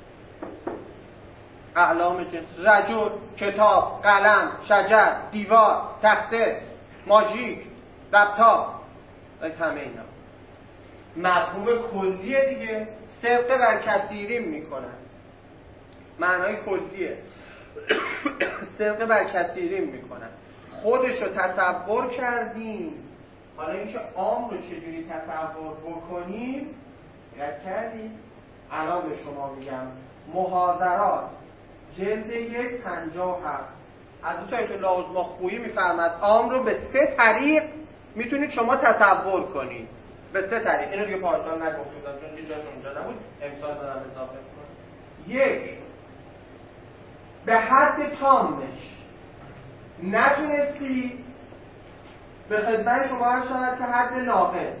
اعلام جنس، رجل، کتاب، قلم، شجر، دیوار، تخته، ماژیک، لپتاپ، همه اینا مفهوم کلیه دیگه. صدق بر کثیرین میکنن، معنای کلیه. صدق بر کثیرین میکنن، خودش رو تصور کردیم. حالا اینکه عام رو چجوری تصور بکنیم یاد کردیم. الان به شما میگم محاضرات جلد 157 از اون تا که لازم خویی میفرماد عام رو به 3 طریق میتونید شما تصور کنید. به 3 طریق. اینو دیگه پارسال نگفتم چون دیگه جاش اونجا نبود، امسال دارم اضافه کنم. 1 به حد تامش نتونستی به خدمت شما هر شاید که حد ناقص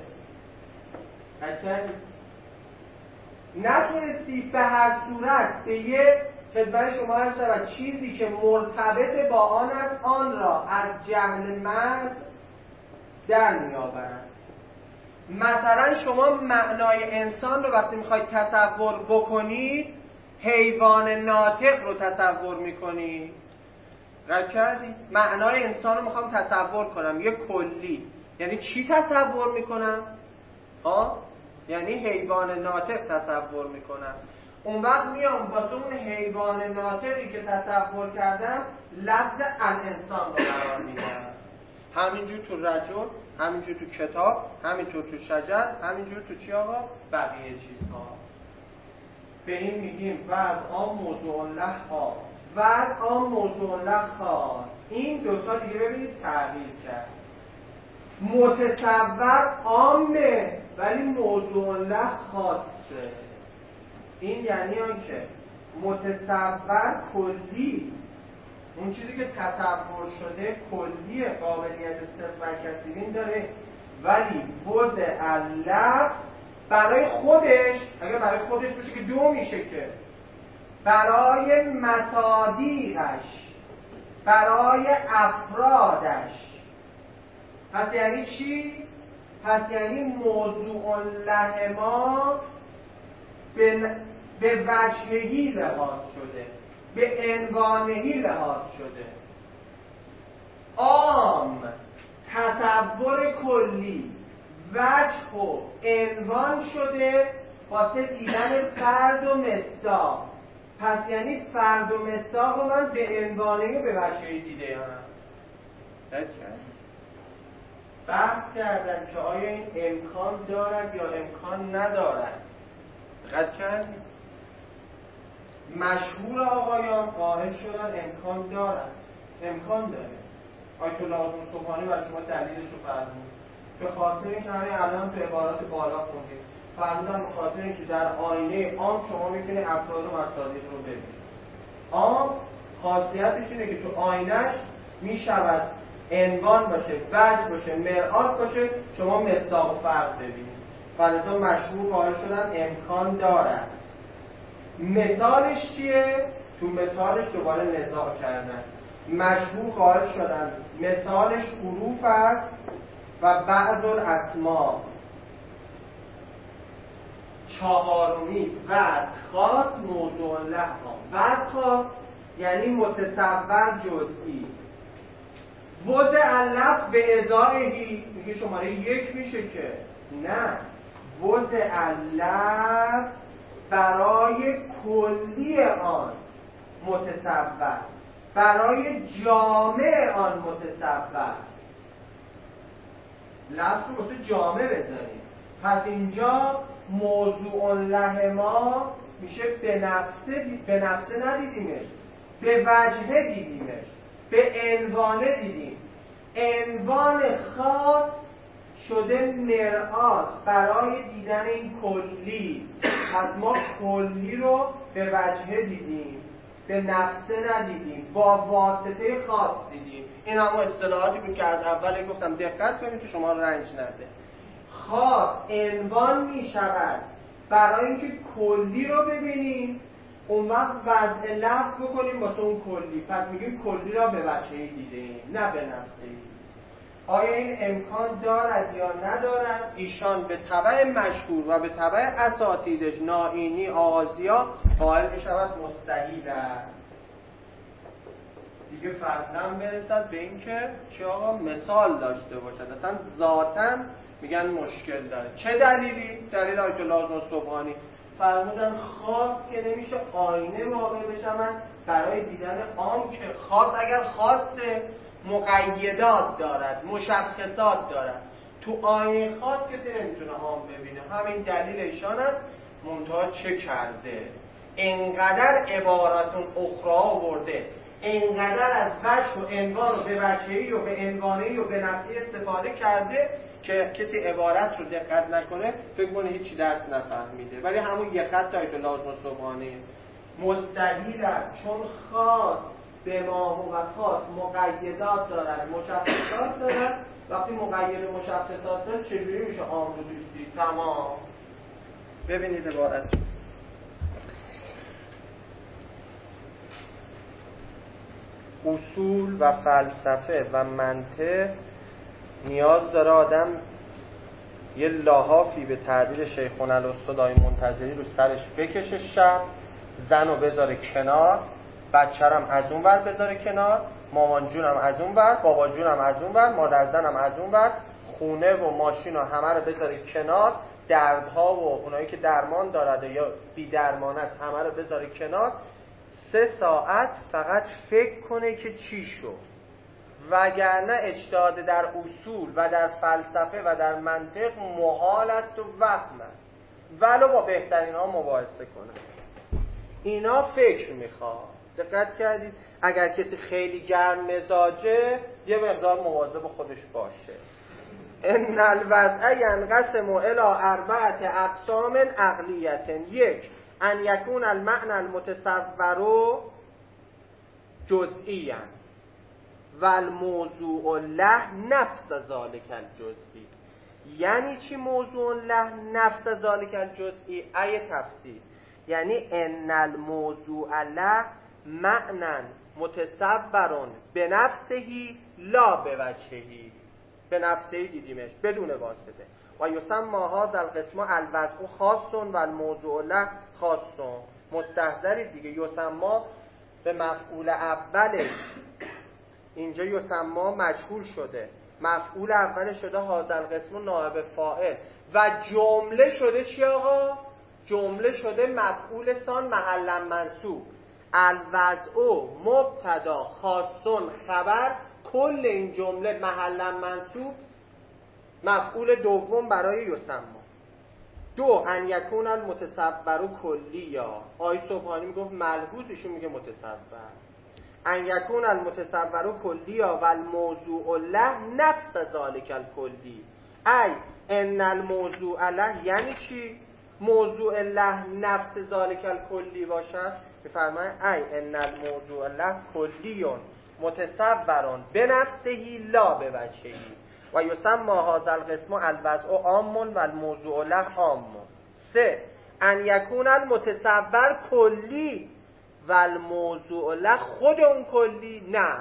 نتونستی به هر صورت به یه خدمت شما هر شاید چیزی که مرتبط با آن است آن را از جهل محض در میآورند. مثلا شما معنای انسان رو وقتی میخواید تصور بکنید حیوان ناطق رو تصور میکنید. قد کردی؟ معنای انسان رو میخوام تصور کنم یه کلی، یعنی چی تصور میکنم؟ یعنی حیوان ناطق تصور میکنم. اون وقت میام واسه اون حیوان ناطقی که تصور کردم لفظ الانسان رو قرار میدم. همینجور تو رجل، همینجور تو کتاب، همینجور تو شجر، همینجور تو چی آقا؟ بقیه چیزها. به این میگیم وضع موضوع له ها وضع موضوع له ها. این دوتا دیگه ببینید تغییر کرد. متصور عامه ولی موضوع له خاصه. این یعنی آنکه متصور کلی، اون چیزی که تصور شده کلیه، قابلیت صدق و کثیرین داره، ولی وضع لفظ برای خودش، اگر برای خودش باشه که 2 میشه، که برای مصادیقش، برای افرادش. پس یعنی چی؟ پس یعنی موضوع له ما به وجهی لحاظ شده، به عنوانهی لحاظ شده. عام تصور کلی وجه و عنوان شده واسه دیدن فرد و مصداق. پس یعنی فرد و مصداق رو من به عنوانهی و به وجهی دیده هم. بحث کردن که آیا این امکان دارد یا امکان ندارد. دقت کردید؟ مشهور آقایان قائل شدن امکان دارد، امکان داره. آیت الله الصبحانی برای شما دلیلش رو فرمود. به خاطر اینکه همین الان تو عبارات بالا خوندید، فرمودن به خاطر اینکه در آینه عام شما میتونید افراد و مصادیق رو ببینید. عام خاصیتش اینه که تو آینه‌اش میشود عنوان باشه، وجه باشه، مرآت باشه، شما مصداق و فرق ببینید. فلذا مشهور قائل شدن امکان دارد. مثالش چیه؟ تو مثالش دوباره نزاع کردن. مشهور قائل شدن مثالش حروف است و بعض الاسماء. چهارمی وضع خاص موضوع لها. وضع خاص یعنی متصور جزئی. وضع اللفظ به ازایهی میگه شماره 1 میشه که نه، وضع اللفظ برای کلی آن متصور، برای جامع آن متصور. لفظ رو واسه جامع بزنیم. پس اینجا موضوع لهما میشه به نفسه ندیدیمش، به وجهه دیدیمش، به عنوانه دیدیم. عنوان خاص شده مرآت برای دیدن این کلی. پس ما کلی رو به وجهه دیدیم، به نفسه ندیدیم، با واسطه خاص دیدیم. این همون اصطلاحاتی بود که از اول گفتم دقت کنید که شما رنج نده. خاص عنوان می شود برای اینکه کلی رو ببینیم، اون وقت وضع لفظ بکنیم واسه اون کلی. پس میگیم کلی را به وجهی دیدیم، نه به نفسه. آیا این امکان دارد یا ندارد؟ ایشان به تبع مشهور و به تبع اساتیدش نائینی آغازیا قائل می شود مستحیل است. دیگه فضلا برسد به این که چه آقا مثال داشته باشد. اصلا ذاتاً میگن مشکل داره. چه دلیلی؟ دلیل آیت الله صبحانی فرمودن خاص که نمیشه آینه واقع بشود برای دیدن عام، که خاص اگر خاصه مقیدات دارد، مشخصات دارد. تو آینه خاص کسی نمیتونه عام ببینه. همین دلیل ایشان است. منتها چه کرده؟ اینقدر عباراتون اخرى آورده، اینقدر از وجه و عنوان و به وجهی و به عنوانی و به نفسی استفاده کرده که کسی عبارت رو دقت نکنه فکر کنه هیچی درس نفهمیده. ولی همون یک خط آیت الله صبحانی مستحیل است، چون خاص به ما و خاص مقیدات دارن، مشخصات دارن. وقتی مقید و مشخصات دارن چجوری میشه عام رو توش دید؟ تمام. ببینید عبارت اصول و فلسفه و منطق نیاز داره آدم یه لاحافی به تعبیر شیخنا الاستاد آقای منتظری رو سرش بکشه، شب زن رو بذاره کنار، بچه‌رم از اون ور بذاره کنار، مامان جونم از اون ور، بابا جونم از اون ور، مادر زنم از اون ور، خونه و ماشین و همه رو بذاره کنار، دردها و اونایی که درمان دارد یا بی درمان است همه رو بذاره کنار. 3 ساعت فقط فکر کنه که چی شد، وگرنه اجتهاد در اصول و در فلسفه و در منطق محال است و وهم است، ولو با بهترین ها مباحثه کنه. اینا فکر میخواد. دقت کردید؟ اگر کسی خیلی گرم مزاجه یه مقدار مواظب خودش باشه. ان الوضع ینقسم الی 4 اقسام عقلیه. 1 ان یکون المعنى المتصور جزئیا و الموضوع له نفس ذلك الجزئی. یعنی چی موضوع له نفس ذلك الجزئی؟ ای تفسیر یعنی ان الموضوع له معنی متصور به نفسهی لا به وجههی. به نفسهی دیدیمش بدون واسطه. و یسمى هذا القسم الوضع خاص و الموضوع له خاص. مستحضری دیگه. یسمى به مفعول اولش اینجا یسمى مجهول شده، مفعول اولش شده هذا القسم نائب فاعل و جمله شده چی آقا؟ جمله شده مفعول ثان محلا منصوب. الوضع مبتدا خاص خبر، کل این جمله محلا منصوب، مفعول دوم برای یسمى. 2 ان یکون المتصور کلیا. آقای صبحانی میگفت ملحوظ، ایشون میگه متصور. ان یکون المتصور کلیا و الموضوع له نفس ذلک الکلی. ای ان الموضوع له یعنی چی؟ موضوع له نفس ذلک الکلی باشد. میفرماید ای ان الموضوع له کلیون متصورون به نفسهی لا به وجههی. و یسمى هذا القسم الوضع عام و الموضوع له عام. 3 ان یکون المتصور کلی و الموضوع له خود اون کلی، نه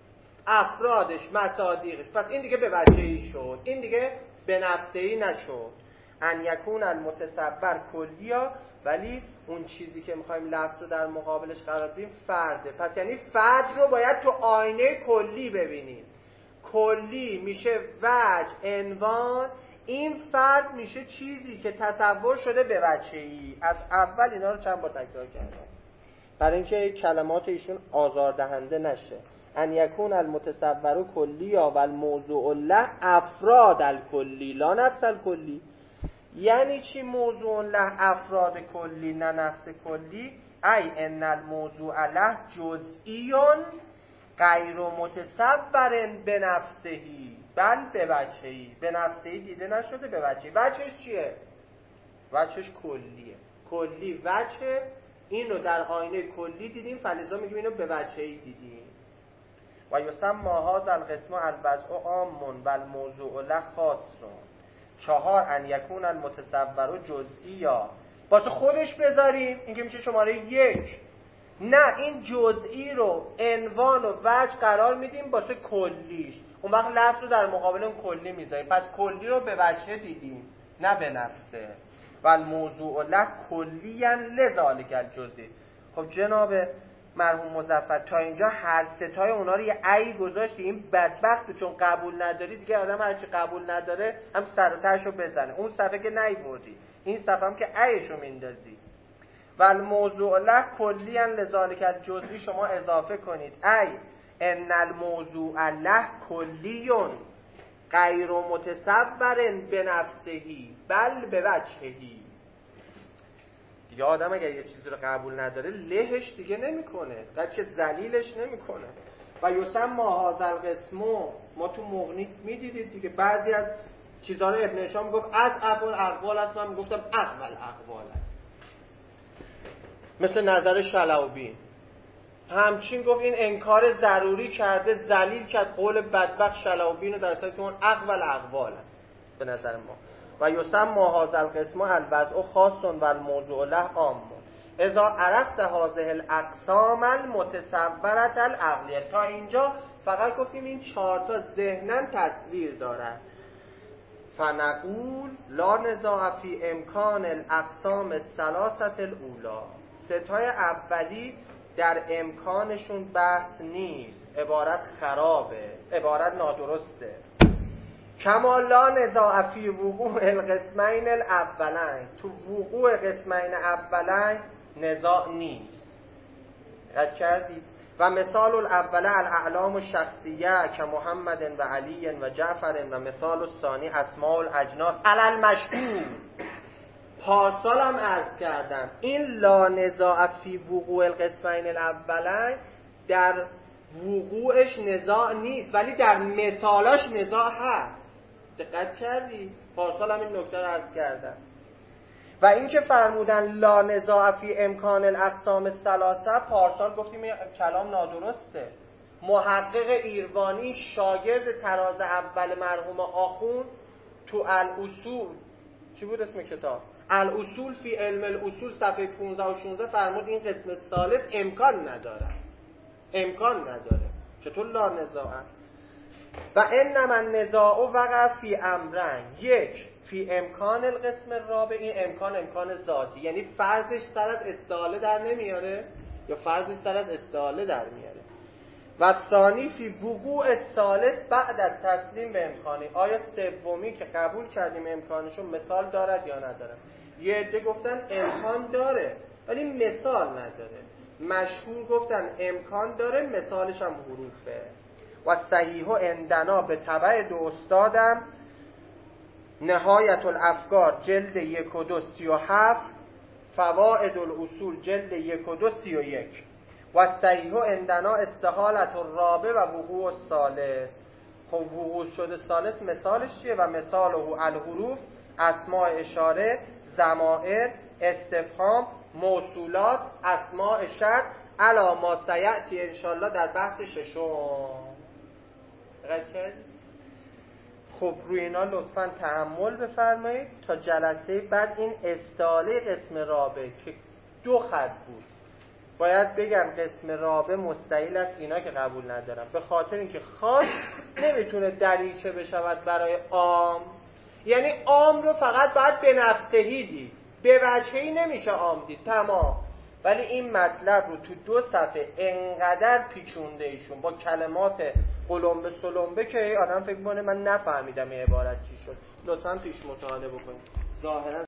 افرادش مصادیقش. پس این دیگه به بچه‌ای شد، این دیگه به نفسه‌ای نشد. ان یکون المتصور کلیا، ولی اون چیزی که میخوایم لفظ رو در مقابلش قرار بدیم فرده. پس یعنی فرد رو باید تو آینه کلی ببینیم. کلی میشه وجه، عنوان، این فرد میشه چیزی که تصور شده به بچه‌ای. از اول اینا رو چند بار تکرار کردم برای اینکه کلمات ایشون آزاردهنده نشه. ان یکون المتصور کلی و الموضوع له افراد الکلی لا نفس الکلی. یعنی چی موضوع له افراد کلی نه نفس کلی؟ ای ان الموضوع له جزئی غیر متصور به نفسهی بل به وجهی. به نفسهی دیده نشده، به وجهی. وجهش چیه؟ وجهش کلیه. کلی وجه، این رو در آینه کلی دیدیم، فلذا میگیم اینو به وجهی دیدیم. و یسمى هذا القسم الوضع عام و الموضوع له خاص. 4 ان یکون المتصور جزئی، یا واسه خودش بذاریم این که میشه شماره 1. نه، این جزئی رو عنوان و وجه قرار میدیم واسه کلیش، اون وقت لفظ رو در مقابل اون کلی میذاریم. پس کلی رو به وجه دیدیم نه به نفسه. و الموضوع له کلیا لذالک الجزئی. خب جناب مرحوم مظفر تا اینجا هر ستای اونا رو یه ای گذاشتی. این بدبخت چون قبول نداری دیگه، آدم هرچی قبول نداره هم سر و تهشو بزنه. اون صفحه که نیوردی، این صفحه هم که ایشو میندازی. و الموضوع له کلیا لذالک الجزئی شما اضافه کنید ای ان الموضوع له کلیون غیر متصور به نفسهی بل به وجههی. دیگه آدم اگر یه چیزی رو قبول نداره لهش دیگه نمیکنه، قد که ذلیلش نمیکنه. و یسمى هذا القسم، ما تو مغنی میدیدید دیگه بعضی از چیزها رو ابن هشام میگفت از افعال اقوال است، من میگفتم اقوال اقوال است. مثل نظر شلوبی همچین گفت این انکار ضروری کرده، ذلیل کرد قول بدبخت شلوبی رو، در صورتی که اون اقوال اقوال است به نظر ما. و یسمى هذا القسم الوضع خاص و الموضوع له عام. اذا عرفت هذه الاقسام المتصوره العقلیه. تا اینجا فقط گفتیم این 4 تا ذهناً تصویر دارد. فنقول لا نزاع فی امکان الاقسام الثلاثه الاولى. 3 تای اولی در امکانشون بحث نیست، عبارت خرابه، عبارت نادرسته. کما لا نزاع فی وقوع القسمین الاولین. تو وقوع قسمین اولین نزاع نیست. رد کردید؟ و مثال الاول الاعلام الشخصیه که محمد و علی و جعفر و مثال الثانی اسماء الاجناس علی المشهور. پارسال هم عرض کردم این لا نزاع فی وقوع القسمین الاولین در وقوعش نزاع نیست، ولی در مثالاش نزاع هست. دقت کردی؟ پارسال هم این نکته رو عرض کردم. و این که فرمودن لا نزاع فی امکان الاقسام الثلاثه، پارسال گفتیم این کلام نادرسته. محقق ایروانی شاگرد طراز اول مرحوم آخوند تو الاصول، چی بود اسم کتاب؟ الاصول فی علم الاصول صفحه 15 و 16 فرمود این قسم ثالث امکان نداره. امکان نداره. چطور لا نزاع؟ و انما النزاع وقع فی امرین. 1 فی امکان القسم الرابع. این امکان ذاتی، یعنی فرضش سر از استعاله در نمیاره یا فرضش سر از استعاله در میاره. و ثانی فی وقوع الثالث بعد از تسلیم به امکانی. آیا سومی که قبول کردیم امکانشون مثال دارد یا نداره؟ یه عده گفتن امکان داره ولی مثال نداره. مشهور گفتن امکان داره مثالش هم حروفه. و صحیح و عندنا به تبع 2 استادم نهایت الافکار جلد 1 و 2 37، فوائد الاصول جلد 1 و 2 31. و صحیح و عندنا استحالت الرابع و وقوع الثالث. خب وقوع شده ثالث مثالش چیه؟ و مثاله الحروف اسماء اشاره، ضمائر، استفهام، موصولات، اسماء شرط علی ما سیأتی انشاءالله در بحث 6. خب روی اینا لطفاً تأمل بفرمایید تا جلسه بعد این استعاره قسم رابع که 2 خط بود باید بگم قسم رابع مستحیل است، اینا که قبول ندارم، به خاطر اینکه خاص نمیتونه دریچه بشود برای عام. یعنی عام رو فقط باید به نفسهی دید، به وجهی نمیشه عام دید، تمام. ولی این مطلب رو تو 2 صفحه انقدر پیچونده ایشون با کلمات قلمبه سلمبه که آدم فکر کنه من نفهمیدم این عبارت چی شد. لطفاً پیش مطالعه بکنید. ظاهرا